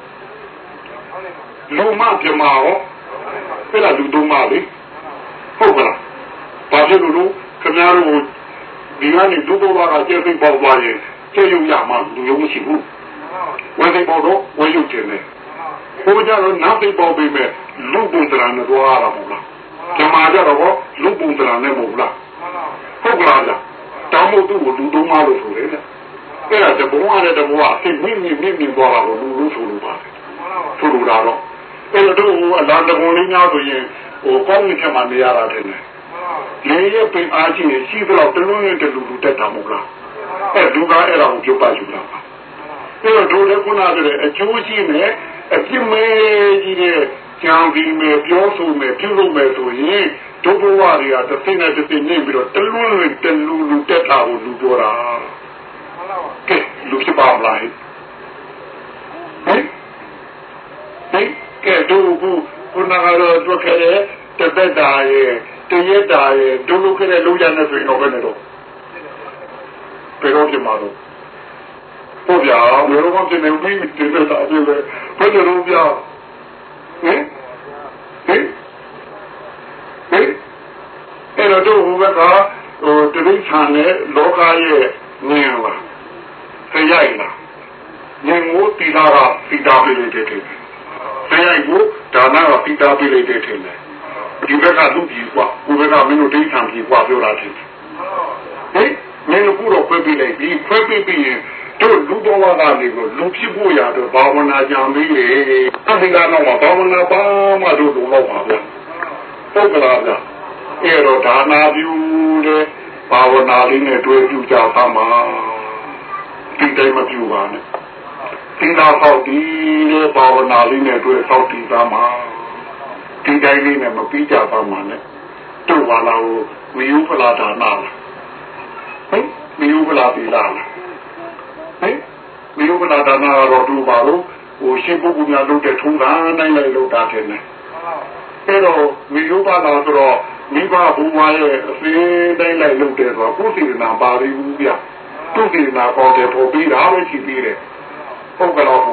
လူမပြမဟောအဲ့ဒါလူသုံးမလေဟုတ်ကလားဘာဖြစ်လို့လို့ခင်ဗျားတို့ဒီကနေဒုက္ခဘာကကျေသိပေါသွားရင်ကျေရုံရမှာလူရုံမရှိဘူးဝယ်သိပေါတော့ဝယ်ရုံကျင်တယ်ဘုရားတော့နောက်သိပေါပြီးမဲ့လူပုံစံနဲ့သွားရတာမဟုတ်လားကျမကြတော့လူပုံစံနဲ့မဟုတ်လားဟုတ်ကလားတောင်းမို့သူ့ကိုလူသုံးမလို့ဆိုတယ်လေအဲ့ဒါတဘုံရတဲ့တဘုံကအစ်မြင့်မြင့်မြင့်မြင့်သွားတာကိုလူလို့ဆိုလို့ပါတယ်ဆိုလိုတာတော့အဲ့တော့အလားတဘုံလေးများဆိုရင်ဟိုကောင်းနေချက်မှနေရတာတယ်လေလေရဲ့ပင်အားကြီးရှိတော့တလုံးနဲ့တလူလူတက်တာမဟုတ်လားအဲဒုက္ခအဲ့ဒါကိုပြုတ်ပါယူတာပါအဲ့တော့ဒုလည်းခုနကတည်းကအကျိုးရှိနဲ့အပြစ်မဲကြီးတဲ့ကြောင်ဒီမဲ့ပြောဆိုမဲ့ပြုလုပ်မဲ့ဆိုရင်ဒုဘဝတွေကတစ်သိနဲ့တစ်သိနေပြီးတော့တလွန်းလွင်တလူလူတက်တာကိုလူပြောတာကဲလူဖြစ်ပါမလားဟင်ဟင်ကဲဒုခုခုနကတော့တွေ့ခဲ့တဲ့တသက်တာရဲ့တရက်တာရဲ့ဒုလူခဲ့တဲ့လူရတဲ့ဆိုရင်တော့ဘယ်နဲ့တော့ဘယ်တော့ဖြစ်မှာတော့ဟုတ်ဗျာဘယ်တော့မှပြင်နေပြီတသက်တာပြည့်ပဲဘယ်လိုလုပ်ပြဟင်ဟင်ဟင်အဲ့တော့တို့ဘက်ကဟိုတတိဆန်နဲ့လောကရဲ့ငြင်းလာဆရိုက်လာငြင်းကိုတီလာကတီတာပြလိုက်တဲ့တဲ့ဆရိုက်ကိုဒါနကတီတာပြလိုက်တဲ့တဲ့ဒီဘက်ကသူ့ကြီးကွာကိုဘက်ကမင်းတို့ဒိဋ္ဌံကြီးကွာပြောတာတဲ့ဟင်မင်းတို့ကတော့ဖွင့်ပြလိုက်ပြီးဖွင့်ပြပြီးရင်တို့လူတော်ဝါကနေကိုလူဖြစ်ဖို့ရတော့ဘာဝနာကြံပြီးလေအသင်္ကတော့ဘာဝနာပါမှတို့လုံးတော့ပါဗျာပုဂ္ဂလာဗျာအဲ့တော့ဒါနာပြုတဲ့ဘာဝနာလေးနဲ့တွေ့ပြုကြပါမှာဒီတိုင်းမပြုပါနဲ့သင်္သာပေါက်ဒီတဲ့ဘာဝနာလေးနဲ့တွေ့ပေါက်တည်ပါမှာဒီတိုင်းလေးနဲ့မပြီးကြပါမှာနဲ့တို့ဘာလာကိုမယုဖလာဒါနာလားဟင်မယုဖလာပြီလားဟင်မယုဖလာဒါနာတော့တို့ပါလို့ဟိုရှင်းပုဂ္ဂိုလ်များလုပ်တဲ့ထုံးတာနိုင်လိုက်လို့တာတယ်နဲ့အဲ့တော့မယုဖလာဆိုတော့မိဘဘုရားရဲ့အစင်းတိုင်းလိုက်လုပ်တယ်ဆိုတော့ကိုယ်စီနာပါရီဘူးဗျသူ့စီနာပေါ်တယ်ပေါ်ပြီးတာပဲရှိပြီးတယ်ဟုတ်ကဲ့တော့ဟင်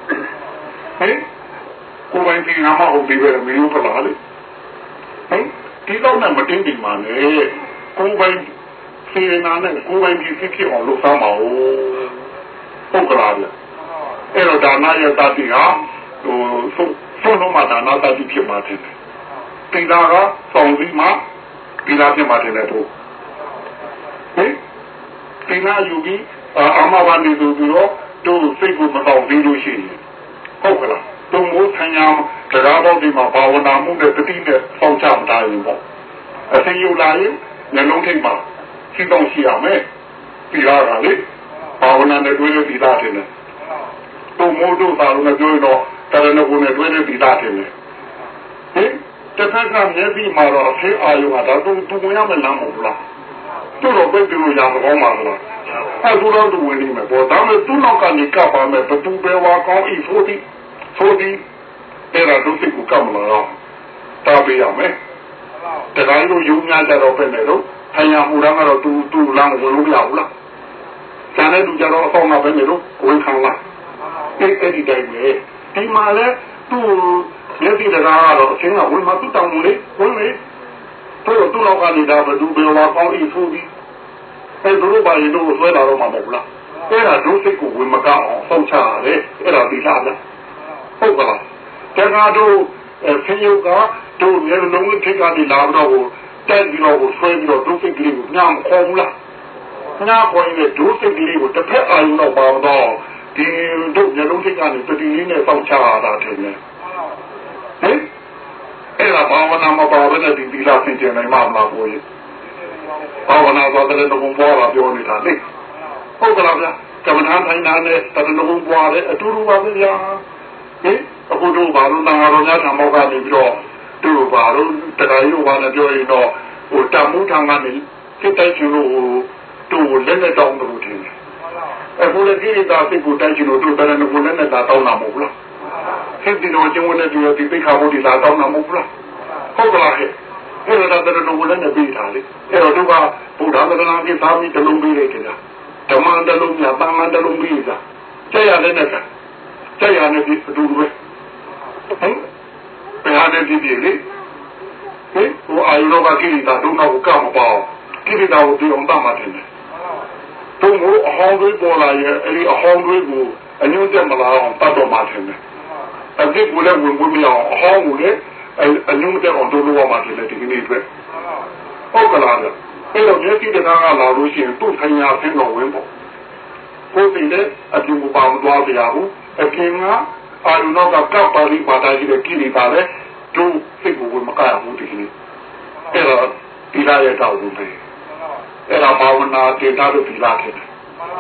ကိုယ်ပိုင်စီနာမဟုတ်ပြီးပဲမယုဖလာလေဟင်ဒီတော့နဲ့မတင်းဒီမှာနဲ့ကိုယ်ပိုင်စီနာနဲ့ကိုယ်ပိုင်ဒီဖြစ်ဖြစ်အောင်လုပ်သားမအောင်ဟုတ်ကဲ့လားအဲ့တော့ဒါနရဲ့တတိဟာဟိုဆုံးလုံးမှာဒါနတတိဖြစ်မှာတယ်ပိလာကဆောင်းပြီးမှပိလာဖြစ်မှာတယ်လေတို့ဟင်ပိလာယူပြီးအမဘာနေသူတို့တို့စိတ်ကိုမတော်သေးလို့ရှိရင်ဟုတ်ကဲ့လားတို့မိုးဆံရတရားတော်ဒီမှာဘာဝနာမှုနဲ့တတိနဲ့စောင့်ချမတာရင်ပေါ့အစင်ယူလာရင်နှလုံးထိပ်မှာစိတ်တော်ရှိရမယ်ပိလာကလေဘာဝနာနဲ့တွေ့လို့ပိလာတယ်လေတို့မိုးတို့သာလို့ပြောရင်တော့တရဏဂုနဲ့တွေ့လို့ပိလာတယ်လေဟင်တစ်ခါကမျက်စိမှာတော့အဖေးအာယုံကဒါသူသူဝင်ရမယ်လမ်းမဟုတ်လားသူ့တော့ပြည့်ပြလို့ရမကောင်းပါလားအဲသူတော့သူဝင်နေမယ်ပေါ့ဒါမဲ့သူ့နောက်ကနေကပ်ပါမယ်ဘသူပဲဝါကောင်းဤဆိုသည်ဆိုသည်အဲ့ဒါတို့စိတ်ကိုကပ်မလားတားပေးရမယ်တခါလို့ယုံများကြတော့ပဲလေတော့အညာမူရမ်းကတော့သူသူ့လမ်းဝင်လို့ရဘူးလားကျန်တဲ့သူကြတော့အဆောင်မှာပဲလေတော့ဝင်ခံလားအဲ့အဲ့ဒီတိုင်းပဲဒီမှာလဲသူ့မျက်စိတကားကတော့အချင်းကဝင်မှသူ့တောင်းမလေးဝင်လေတို့သူ့လောက်ကနေဒါဘသူဘယ်ဝါကောင်းဤဆိုသည်အဲတို့ဘာရင်တို့ဆွဲလာတော့မှာမဟုတ်လားအဲ့ဒါဒုစိတ်ကိုဝင်မကောင်းအောင်ဆုံးချရတယ်အဲ့ဒါဒီလားဟုတ်ကလားတခါတို့ဆင်းရုပ်ကတို့မျက်လုံးထိပ်ကနေလာတော့ကိုတက်ပြီးတော့ဆွဲပြီးတော့ဒုစိတ်ကလေးကိုညံခေါ်ဘူးလားညခေါ်ရင်ဒုစိတ်ကလေးကိုတစ်ဖက်အာရုံတော့ပါတော့ဒီတို့မျက်လုံးထိပ်ကနေပတိလေးနဲ့စောင့်ချရတာထင်တယ်ဟင်အဲ့ဒါဘာဝနာမပါဘဲနဲ့ဒီသီလဆင်ခြင်နိုင်မှာမလားကိုကြီးဘာဝနာသွားတဲ့ဘုံပေါ်လာပြောနေတာလေဟုတ်ကလားဗျာကမ္မထာထိုင်တာနဲ့တရဏဂုံပွားတယ်အတူတူပါပဲဗျာဟင်အခုတို့ဘာလို့နာတော်များထံမောက်ကနေပြီးတော့တို့ဘာလို့တရားရုပ်ဘာနဲ့ပြောရင်တော့ဟိုတမှုထံကနေစိတ်တိုက်ချင်လို့တို့လက်နဲ့တောင်းလို့ထင်တယ်အခုလည်းဒီတာစိတ်ကိုတိုက်ချင်လို့တို့တရဏဂုံနဲ့နဲ့တောင်းတာမဟုတ်လားစိတ်ဒီတော့ကျုံနဲ့ဒီဒီသိခါဖို့ဒီလာတောင်းတာမဟုတ်လားဟုတ်ကလားဟဲ့အဲ့ဒါတရဏဂုံနဲ့ပြီးတာလေအဲ့တော့တို့ကဘုရားသခင်ကသာမီတလုံးပြီးလိုက်တယ်ဓမ္မတလုံးများတန်ခါတလုံးပြီးတာကျက်ရတဲ့နဲ့ကျက်ရတဲ့ဒီအတူတူပဲဟင်ဘယ်ဟာနဲ့ဒီဒီလေဟင်ဟိုအာယုရောကကိရိတာဒုနာကိုကမပေါ့ကိရိတာကိုဒီအောင်တတ်မှတင်တယ်တို့မို့အဟောင်းတွေပေါ်လာရဲ့အဲ့ဒီအဟောင်းတွေကိုအညွန့်တက်မလာအောင်တတ်တော်မှတင်တယ်အဒီကိုလည်းဝင်ဝင်မအောင်အဟောင်းကိုလည်းအညွန့်တက်အောင်တို့လိုမှတင်တယ်ဒီကနေ့အတွက်ဟုတ်ကလားအဲ့တော့မျက်စိတကားကလာလို့ရှိရင်သူ့ဆိုင်ရာဆင်းတော်ဝင်ပေါ့ကိုယ်စီလည်းအပြင်မပေါအောင်သွားပြရဘူးအပြင်ကအာရုံတော့ကကပ်ပါလိပါတာကြီးတဲ့ကိရိတာလည်းသူ့စိတ်ကိုဝင်မကရဘူးဒီကနေ့အဲ့တော့ဒီလာရဲ့တောက်ဘူးပဲအဲ့ဒါဘာဝနာတင်တာလို့ဒီလာခဲ့တယ်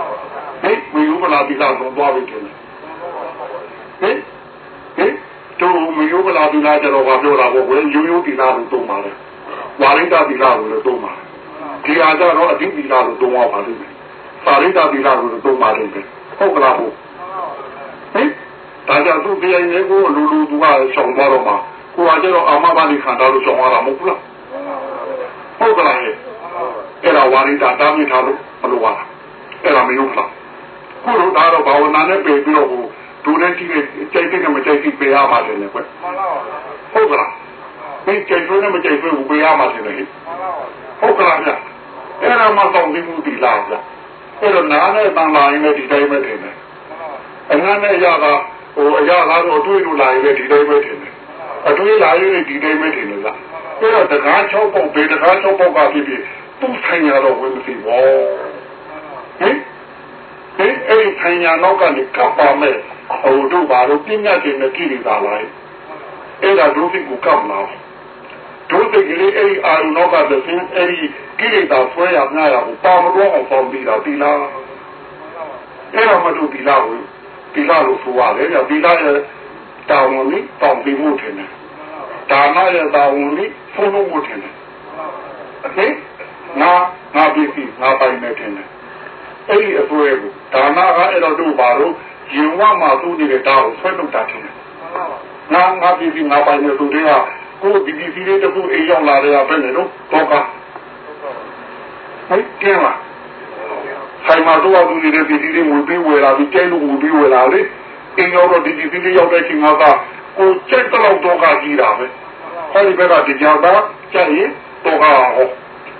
ယူပလာတိလာဆုံးသွားပြီတယ်ဟင်ဟင်တို့မယူပလာတိလာကျတော့ဘာပြောတာပေါ့ကွယ်ယူယူတိလာလို့တုံးပါလေဝါရိတတိလာလို့လည်းတုံးပါဒီအားကြတော့အဓိတိလာလို့တုံးသွားပါလိမ့်မယ်ပါရိတတိလာလို့တုံးပါလိမ့်မယ်ဟုတ်ကလားဟုတ်ဟင်ဒါကြောင့်သူပြိုင်နေကိုလူလူသူကဆောင်သွားတော့မှာကိုကကျတော့အာမဘာလိခံတာလို့ဆောင်ရတာမဟုတ်ဘူးလားဟုတ်ကလားဟဲ့အဲ့ဒါဝါရိတတားမြစ်ထားလို့မလိုပါအဲ့ဒါမယူလားကိုတို့ဒါတော့ဘာဝနာနဲ့ပြေပြီးတော့ဟိုဒူနဲ့ကြည့်ကြိုက်တဲ့မကြိုက်ကြည့်ပေးရမှာတယ်လေကွဟုတ်ကလားမင်းကြိုက်လို့နဲ့မကြိုက်ဘူးပေးရမှာတယ်လေဟုတ်ကလားဗျအဲ့ဒါမှတော့ဒီမှုဒီလားဗျအဲ့တော့နားနဲ့တန်လာရင်လည်းဒီတိုင်းပဲထင်တယ်အငန်းနဲ့ရတာဟိုအရာကားတော့အတွေ့လို့လာရင်လည်းဒီတိုင်းပဲထင်တယ်အတွေ့လာရင်လည်းဒီတိုင်းပဲထင်တယ်လားအဲ့တော့တကား၆ပေါက်ဘေးတကား၆ပေါက်ကဖြစ်ဖြစ်သူ့ဆိုင်ရတော့ဝင်မသိဘောဟင်ဟင်အဲ့ဒီဆိုင်ရတော့ကနေကပ်ပါမဲ့ဟိုတို့ဘာလို့ပြင်းညတ်ခြင်းနဲ့ကြည့်နေတာလဲအဲ့ဒါဒုစိတ်ကိုကပ်လာဒုစိတ်ကလေးအဲ့ဒီအာရုံတော့ကတည်းကအဲ့ဒီကိလေသာဆွဲရငှားရကိုပါမတော့အောင်ပေါင်းပြီးတော့ဒီလားအဲ့တော့မတို့ဒီလားကိုဒီလားလို့ဆိုရတယ်ညဒီလားရဲ့တာဝန်လေးတောင်းပြီးမှုထင်တယ်ဒါနရဲ့တာဝန်လေးဖုံးလို့မှုထင်တယ်ဟင်ငါငါပြီးပြီငါပိုင်နေတယ်အဲ့ဒီအစွဲကိုဒါနကအဲ့တော့တို့ဘာလို့ရင်ဝမှာသူ့နေတဲ့တာကိုဆွဲထုတ်တာထင်တယ်ငါငါပြီးပြီငါပိုင်နေသူတွေကကိုဒီဒီစီလေးတခုအိမ်ရောက်လာတဲ့ဘယ်နဲ့တော့တော့ကဟဲ့ကျင်းလားဆိုင်မှာတော့သူနေတဲ့ဒီဒီလေးဝင်ပြီးဝယ်လာပြီးကျဲလို့ဝင်ပြီးဝယ်လာလေအိမ်ရောက်တော့ဒီဒီစီလေးရောက်တဲ့ချိန်မှာကကိုကျက်တော့တော့ကကြီးတာပဲဟောဒီဘက်ကဒီကြောင်သားကျက်ရင်တော့ကဟောဟင်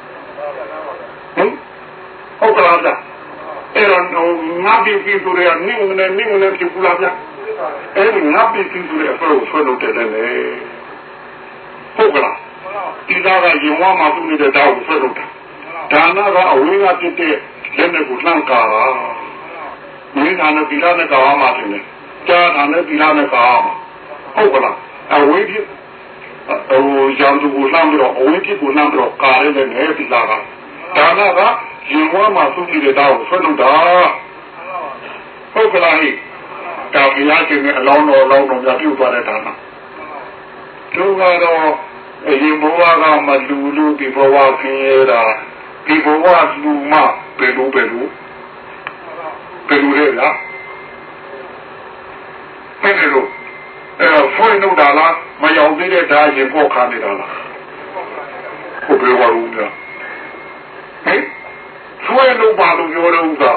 ဟုတ်ကလားဗျအဲ့တော့ငါပြီးပြီးဆိုရနင်းနေနင်းနေပြပလာဗျအဲ့ဒီငါပြီးပြီးဆိုရအဖို့ဆွဲလို့တယ်လေဟုတ်ကလားဒီသားကရင်ဝါမှာသူ့နေတဲ့တောက်ကိုဆွဲလို့တာဒါနကအဝေးကပြစ်တဲ့လက်နဲ့ကိုလှမ်းကာတာမင်းကလည်းဒီလားနဲ့ကာရမှာတယ်လေကြားတာနဲ့ဒီလားနဲ့ကာရမှာဟုတ်ကလားအဝေးပြစ်ဟိုရောင်သူကိုလှမ်းပြီးတော့အဝေးပြစ်ကိုလှမ်းပြီးတော့ကာရဲနဲ့ဒီလားကဒါနကရင်ဝါမှာသူ့နေတဲ့တောက်ကိုဆွဲလို့တာဟုတ်ကလားဟိဒါဘုရားရှင်ရဲ့အလောင်းတော်အလောင်းတော်များပြုသွားတဲ့ဒါနသူကတော့အရင်ဘဝကမလူလူဒီဘဝခင်ရတာဒီဘဝလူမဘယ်လိုဘယ်လိုဘယ်လိုလဲလားဘယ်လိုအဲဖွင့်လို့တာလားမရောက်သေးတဲ့ဓာတ်ရင်ပေါ်ခါနေတာလားဟုတ်ဘယ်ဝရုံးလားဟဲ့ဖွင့်လို့ပါလို့ပြောတော့က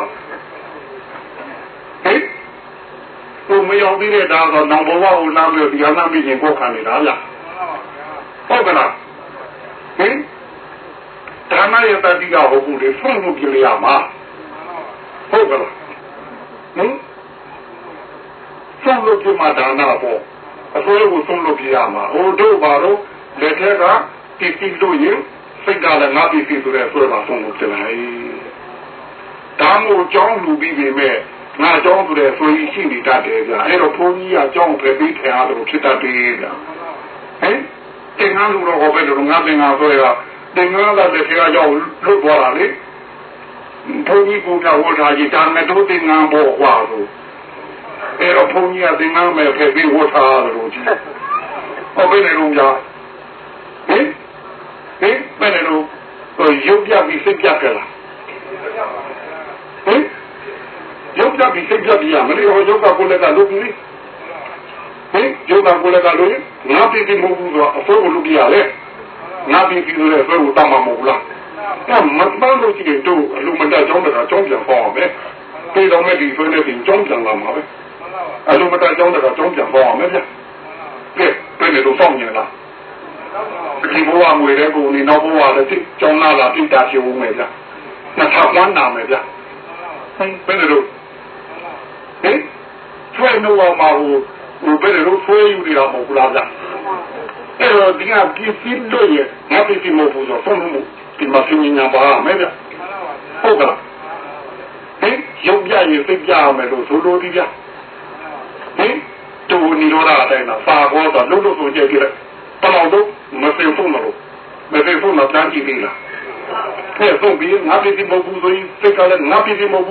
ဟဲ့သူမရောက်သေးတဲ့ဓာတ်တော့နောင်ဘဝကိုနားပြီးဒီဟာနားပြီးရင်ပေါ်ခါနေတာလားဟုတ်ကလားဟင်ဒါနရဲ့တတိကဟုတ်ဘူးလေဆုံးလို့ပြရမှာဟုတ်ကလားဟင်ဆုံးလို့ပြမှာဒါနပေါ့အစိုးရကိုဆုံးလို့ပြရမှာဟိုတို့ဘာလို့လက်ထက်ကတိတိတို့ရင်စိတ်ကလည်းငါပြပြဆိုတဲ့ဆိုတော့ဆုံးလို့ပြလိုက်ဒါမို့ကြောင်းလူပြီးပြီမဲ့ငါကြောင်းဆိုတဲ့ဆိုရင်ရှိနေတတ်တယ်ဗျအဲ့တော့ဘုန်းကြီးကကြောင်းဖယ်ပြီးထင်ရလို့ဖြစ်တတ်တယ်ဗျဟင်တင်ငါလူတော့ဘယ်လိုငါတင်ငါဆိုရတင်ငါကလည်းခေရောက်လွတ်သွားတာလေဘုန်းကြီးကဟောတာကြီးတာနဲ့တို့တင်ငါဘောကွာလို့အဲ့တော့ဘုန်းကြီးကတင်ငါမဲ့ဖယ်ပြီးဟောတာလို့ကြီးဟောဘယ်လိုလုပ်ကြဟင်ဟင်ဘယ်လိုရုပ်ပြပြီးစိတ်ပြကြလားဟင်ရုပ်ပြပြီးစိတ်ပြပြရမလို့ဟောရုပ်ကကိုလည်းကလုပ်ပြီးဟင်ရုပ်ကကိုလည်းကလုပ်ငါပြပြီးမဟုတ်ဘူးဆိုတော့အစိုးကိုလုပ်ပြရလေငါပြီးပြီးဆိုတဲ့အစိုးကိုတတ်မှာမဟုတ်လားအဲ့မတန်းလို့ရှိရင်တို့အလိုမတတ်ကြောင်းတကကြောင်းပြန်ပေါအောင်ပဲပြေတော်မဲ့ဒီဆွေးနေပြီးကြောင်းပြန်လာမှာပဲအလိုမတတ်ကြောင်းတကကြောင်းပြန်ပေါအောင်ပဲဗျကဲဘယ်လိုဆောင်နေလားဒီဘဝငွေတဲ့ကိုနေနောက်ဘဝလည်းကြောင်းလာလာပြတာရှိဦးမယ်ဗျနှစ်ထောင်ဝမ်းနာမယ်ဗျဟင်ဘယ်လိုဟင်ဆွေးနှုတ်မှာဟိုဟိုဘယ်လိုဆွေးယူနေတာမဟုတ်လားဗျအဲ့တော့ဒီကကိစ္စလို့ရငါပြပြမဖို့ဆိုဆုံးမှုဒီမှာပြင်ညာပါမယ်ဗျဟုတ်ကလားဟင်ရုပ်ပြရင်စိတ်ပြရမယ်လို့ဆိုလို့ဒီဗျဟင်တူနီရောတာတိုင်းမှာပါဘောတော့လုံးလုံးဆိုကြည့်ကြတယ်တော်တော့မသိဘူးမလို့မသိဘူးတော့တန်းကြည့်ပြီလားအဲ့ဆုံးပြီးငါပြပြမဖို့ဆိုရင်စိတ်ကလည်းငါပြပြမဖို့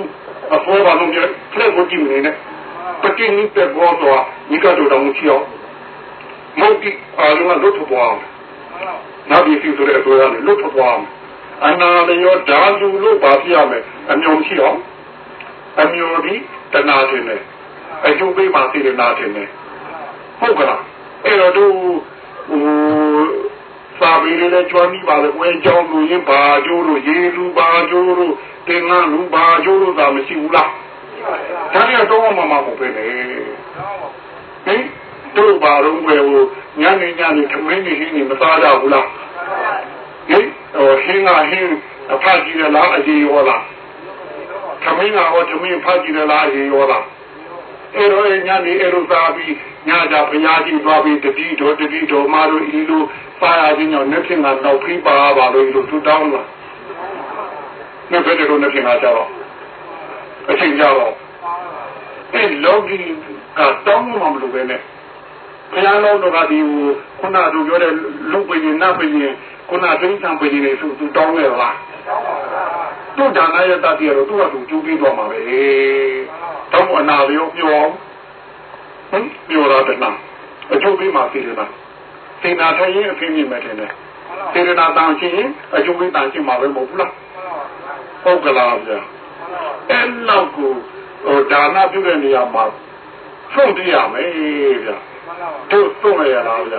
အဖေဘာလို့လဲဖလက်ကိုကြည့်နေနဲ့ပကိနိတဲ့ဘောတော့ဒီကတော့တော့မချီအောင်မဟုတ်ဒီအားလုံးကလွတ်ထွက်သွားအောင်နောက်ဒီစီဆိုတဲ့အစိုးရနဲ့လွတ်ထွက်သွားအောင်အနာလျောဓာတုလို့ပါပြရမယ်အမျိုးရှိအောင်အမျိုးဒီတနာတင်တယ်အကျိုးပေးမှသိတယ်နာတင်တယ်ဟုတ်ကလားအဲ့တော့သူဟိုစာပေလေးနဲ့ကြွားမိပါလေဝဲကြောင်းလူရင်းဘာကျိုးလို့ရေလူဘာကျိုးလို့တင်ငန်းလူဘာကျိုးလို့သာမရှိဘူးလားဒါတွေတော့မှမဟုတ်ပဲလေဟင်တို့ဘာလုံးဝဲဟိုညနေညနေထမင်းနေဟင်းနေမစားကြဘူးလားဟင်ဟိုဟင်းကဟင်းအဖကြီးရလားအကြီးရောလားထမင်းကဟောထမင်းဖကြီးရလားအကြီးရောလားအဲ့တော့ညနေအဲ့လိုစားပြီးညကြဘုရားကြီးသွားပြီးတတိတော်တတိတော်မတို့ဤလိုစားရခြင်းကြောင့်နှစ်ဖြစ်ကတော့ဖိပါပါလို့ဤလိုသူတောင်းလာနှစ်ဖြစ်တယ်လို့နှစ်ဖြစ်ကကြတော့အချိန်ကြတော့အဲ့လောကီကတောင်းမှမလို့ပဲနဲ့ဘုရားလုံးတော်ကဒီခုနတို့ပြောတဲ့လူပင်နတ်ပင်ခုနသိစံပင်နေသူသူတောင်းရလားတို့ဒါနရတတိရတော့သူကသူကျူးပြီးတော့မှာပဲတောင်းအနာရောပြောဟင်ပြောရတဲ့နာအကျိုးပေးမှသိတယ်လားစေနာထိုင်ရင်အဖြစ်မြင်မယ်တယ်စေနာတန်ရှင်းအကျိုးပေးတန်ရှင်းမှာပဲမဟုတ်ဘူးလားဟုတ်ကလားဗျာအဲ့လောက်ကိုဟိုဒါနပြုတဲ့နေရာမှာဆုံးတရမယ်ဗျာတို့ဆုံးရလားဗျာ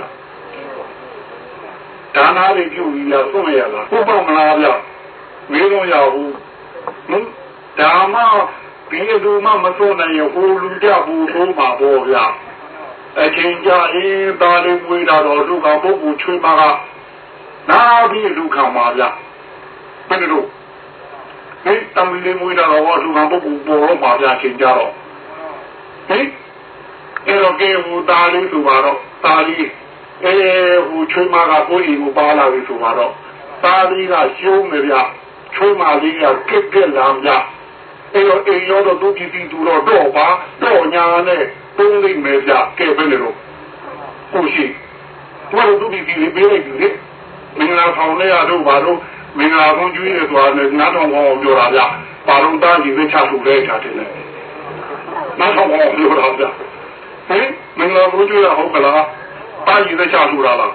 ဒါနတွေပြုပြီးလားဆုံးရလားဟုတ်ပါမလားဗျာမေးလို့ရဘူးဟင်ဒါမှဒီလူမှမဆုံးနိုင်ရင်ဟိုလူကြဘူးသုံးပါပေါ့ဗျာအချင်းကြအင်းသားလေးဝေးတာတော့လူကပုဂ္ဂိုလ်ချွေးပါကနာပြီးလူခံပါဗျာဘယ်လိုဟင်တမီလေးဝေးတာတော့လူကပုဂ္ဂိုလ်ပေါ်တော့ပါဗျာချင်းကြတော့ဟင်အဲ့တော့ကေဟူသားလေးဆိုပါတော့သားလေးအဲဟူချွေးမကကိုယ်အိမ်ကိုပါလာပြီဆိုပါတော့သားလေးကရှုံးနေဗျာချွေးမလေးကကက်ကက်လာဗျာအဲ့တော့အိမ်ရောတော့သူကြည့်ပြီးသူတော့တော့ပါတော့ညာနဲ့သုံးလိုက်မယ်ဗျကဲပဲလေတော့ကိုရှိသူတို့သူကြည့်ပြီးပေးလိုက်ပြီလေမင်္ဂလာဆောင်လေးရတော့ဘာလို့မင်္ဂလာကွန်ကျွေးရသွားတယ်နားထောင်ကောင်းပြောတာဗျဘာလို့တားကြည့်ဝိချထူလဲချာတယ်လေနားထောင်ကောင်းပြောတာဗျဟင်မင်္ဂလာကွန်ကျွေးရဟုတ်ကလားတားကြည့်ဝိချထူတာလား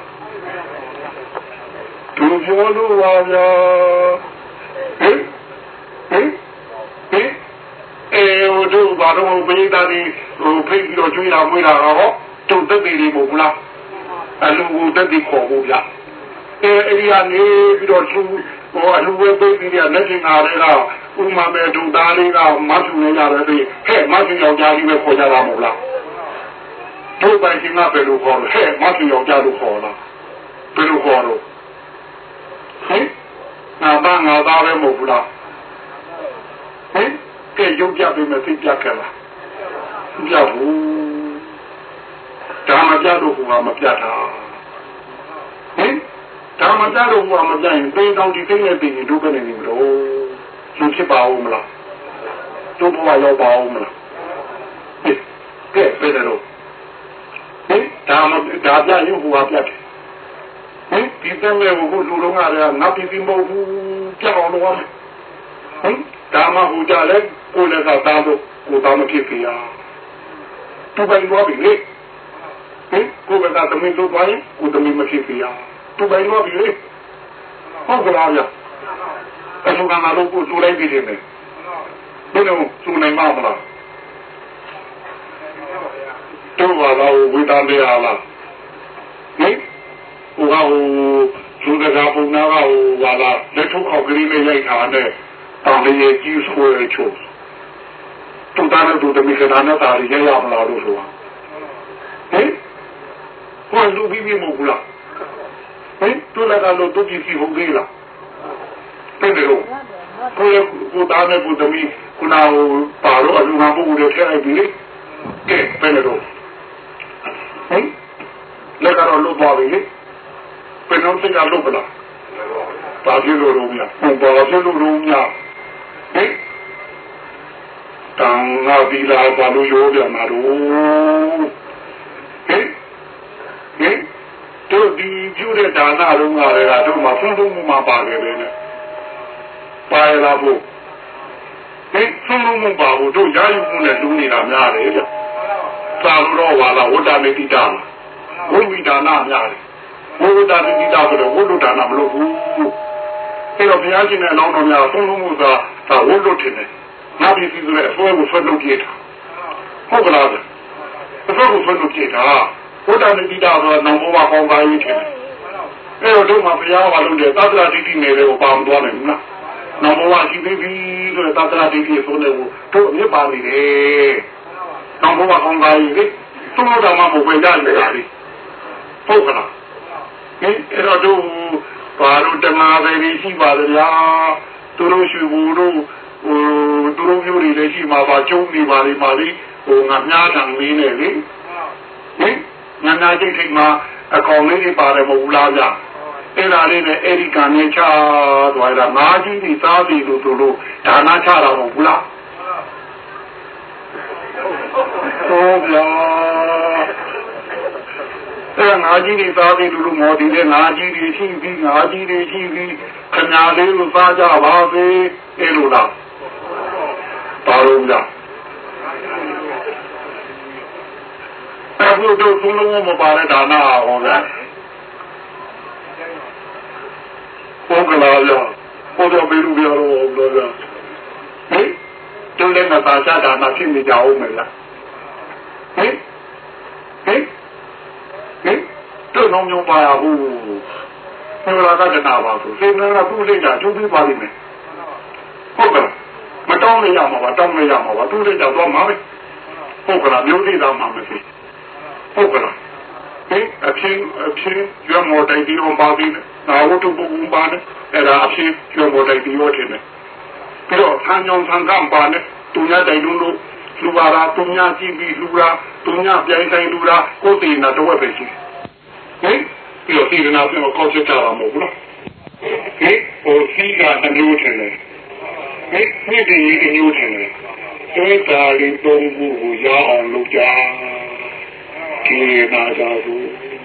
သူပြောလို့ပါဗျာဟင်ဟင်ဟင်အဲဟိုတို့ဘာလို့ပိဒါဒီဟိုဖိတ်ပြီးတော့ကျွေးတာမွေးတာဟောတုတ်တက်တယ်မဟုတ်လားအလူကိုတက်ပြီးခေါ်ဖို့ဗျအဲအဲ့ဒီကနေပြီးတော့သူဟိုအလူဝဲပိတ်ပြီးရလက်ကျင်လာတဲ့ကဥမာမဲ့ဒုသားလေးကမဆူနေကြတယ်ပြီးဟဲ့မဆူယောက်ျားကြီးပဲခေါ်ကြတာမဟုတ်လားတို့ပိုင်ရှင်ကဘယ်လိုခေါ်လဲဟဲ့မဆူယောက်ျားလို့ခေါ်လားဘယ်လိုခေါ်လို့ဟင်ငါသားငါသားပဲမဟုတ်ဘူးလားဟင်ကဲရုပ်ပြပေးမယ်သိပြခဲ့လားမပြဘူးဒါမပြတော့ဘူးကမပြတာဟင်ဒါမပြတော့ဘူးကမပြရင်သိတောင်းဒီသိနေပြီတို့ပဲနေနေမလို့သူဖြစ်ပါဦးမလားတို့ဘဝရောက်ပါဦးမလားကဲဘယ်လိုဟင်ဒါမဒါပြရင်ဟိုကပြတယ်ဟင်ဒီတမဲကိုလူလုံးကလည်းငါပြပြီးမဟုတ်ဘူးကြောက်အောင်လုပ်ရမယ်ဟင်ဒါမှဟိုကြလဲကိုလည်းကသားလို့ကိုသားမဖြစ်ကြရသူပိုင်တော့ပြီလေဟင်ကိုကသာသမီးတို့ပိုင်းကိုသမီးမဖြစ်ကြရသူပိုင်တော့ပြီလေဟုတ်ကလားဗျအဲ့လိုကမှလို့ကိုသူလိုက်ပြီးတယ်ဘယ်လိုသူနိုင်မှာမလားတို့ပါတော့ဝိတ္တန်တရားလားဟင်ဟိုကဟိုသူကပုံနာကဟိုဟာလာလက်ထုတ်ခေါက်ကလေးနဲ့ရိုက်ထားတဲ့တောင်လေးကြီးဆွဲချိုးတူတာနဲ့တူတမီကနာနဲ့တာရရမလားလို့ဆိုတာဟင်ဟိုလူပြီးပြီးမဟုတ်လားဟင်တူလာကလို့တူကြည့်စီဟုတ်သေးလားတဲ့လို့ကိုယ်ကိုတာနဲ့ကိုတမီခုနဟိုပါတော့အလူငါပုဂ္ဂိုလ်တွေထည့်လိုက်ပြီလေကဲပဲလို့ဟင်လက်ကတော့လွတ်သွားပြီလေဘယ်တော့စိတ်ကလွတ်ပလားပါကြည့်လို့ရုံးမြဟိုပါကြည့်လို့ရုံးမြဟင်တန်ငါဒီလာဘာလို့ရောပြန်มาတော့ဟင်ဟင်တို့ဒီပြုတဲ့ဒါနလုံးကလည်းတို့မှာဖုံးဖုံးမှုမှာပါခဲ့တယ်နဲ့ပါရလာဖို့ဟင်ဖဆုံးလုံးမပါဘူးတို့ရာယူမှုနဲ့လူနေတာများတယ်ဗျသာလို့တော့ဝါလာဝတ္တမေတိတာဝိမိဒါနများတယ်ဝိဝတ္တမေတိတာဆိုတော့ဝိလုဒါနမလို့ဘူးအဲ့တော့ဘုရားရှင်ရဲ့အလောင်းတော်များဆုံးလုံးမှုသာဒါဝိလုထင်တယ်ငါပြည်စီဆိုတဲ့အစွဲကိုဆွဲလုပ်ပြေးတာဟုတ်ကလားဗျအစွဲကိုဆွဲလုပ်ပြေးတာဝတ္တမေတိတာဆိုတော့နောင်ဘောပါကောင်းပါရေးထင်တယ်အဲ့တော့တို့မှာဘုရားကလုပ်တဲ့သတ္တရာဒိဋ္ဌိနယ်တွေကိုပါမသွားနိုင်ဘူးလားနောင်ဘောပါရှိသေးပြီဆိုတဲ့သတ္တရာဒိဋ္ဌိဆိုတဲ့ကိုတို့အမြစ်ပါနေတယ်နောင်ဘောပါကောင်းပါရေးလေသူ့လိုတော်မှမဝင်ကြနေတာလေဟုတ်ကလားဟင်အဲ့တော့တို့ဘာလို့တမာပဲရှိပါသလားသူတို့ရှိဘူးတို့ဟိုသူတို့မျိုးတွေလည်းရှိမှာပါကျုံနေပါလိမ့်ပါလိဟိုငါများထံလေးနဲ့လေဟင်ငါနာကျိတ်ထိတ်မှာအကောင်လေးတွေပါတယ်မဟုတ်လားဗျအဲ့ဒါလေးနဲ့အဲ့ဒီကံနဲ့ချသွားတာငါကြီးဒီသားစီလို့တို့လို့ဒါနချတာမဟုတ်ဘူးလားဟုတ်ဗျာအဲ့ငါကြီးတွေသားစီလို့မော်ဒီနဲ့ငါကြီးတွေရှိပြီးငါကြီးတွေရှိပြီးခညာလေးကိုသားကြပါစေအဲ့လိုလားပါလို့ဗျာအခုတို့သုံးလုံးမပါတဲ့ဒါနဟောဗျာဟုတ်ကလားဗျာဟောတော့ဘယ်လိုပြောတော့ဗျာဟင်တို့လည်းမပါချတာမှဖြစ်နေကြအောင်မလားဟင်ဟင်ဟင်တို့လုံးမျိုးပါရဘူးဘယ်လိုကတနာပါဆိုစိတ်နဲ့ကသူ့စိတ်ဓာတ်ကျုပ်ပြီးပါလိမ့်မယ်ဟုတ်ကလားမတောင်းလို့ရမှာပါတောင်းလို့ရမှာပါသူ့စိတ်ဓာတ်တော့မှာပဲဟုတ်ကလားမျိုးစိတ်တော့မှာမရှိဟုတ်ကလားဟင်အချင်းအချင်းရွမော်တိုင်ပြီးတော့ပါပြီးနာဝတ္ထုပုဂ္ဂိုလ်ပါနဲ့အဲ့ဒါအချင်းရွမော်တိုင်ပြီးတော့ထင်တယ်ပြီးတော့ဆန်းညောင်းဆန်းကမ်းပါနဲ့သူများတိုင်လုံးလို့လူပါတာသူများကြည့်ပြီးလူတာသူများပြိုင်ဆိုင်လူတာကိုယ်တည်နာတော့ပဲရှိဟင်ပြီးတော့ဒီကနာပြောကောက်ချက်ကြတာမဟုတ်ဘူးလားဟင်ဟိုစီကတမျိုးထင်တယ်ဟင်ဒီဒီဒီမျိုးထင်တယ်ဒီကာလီတုံးကိုရအောင်လုပ်ကြဒီနာကြဘူး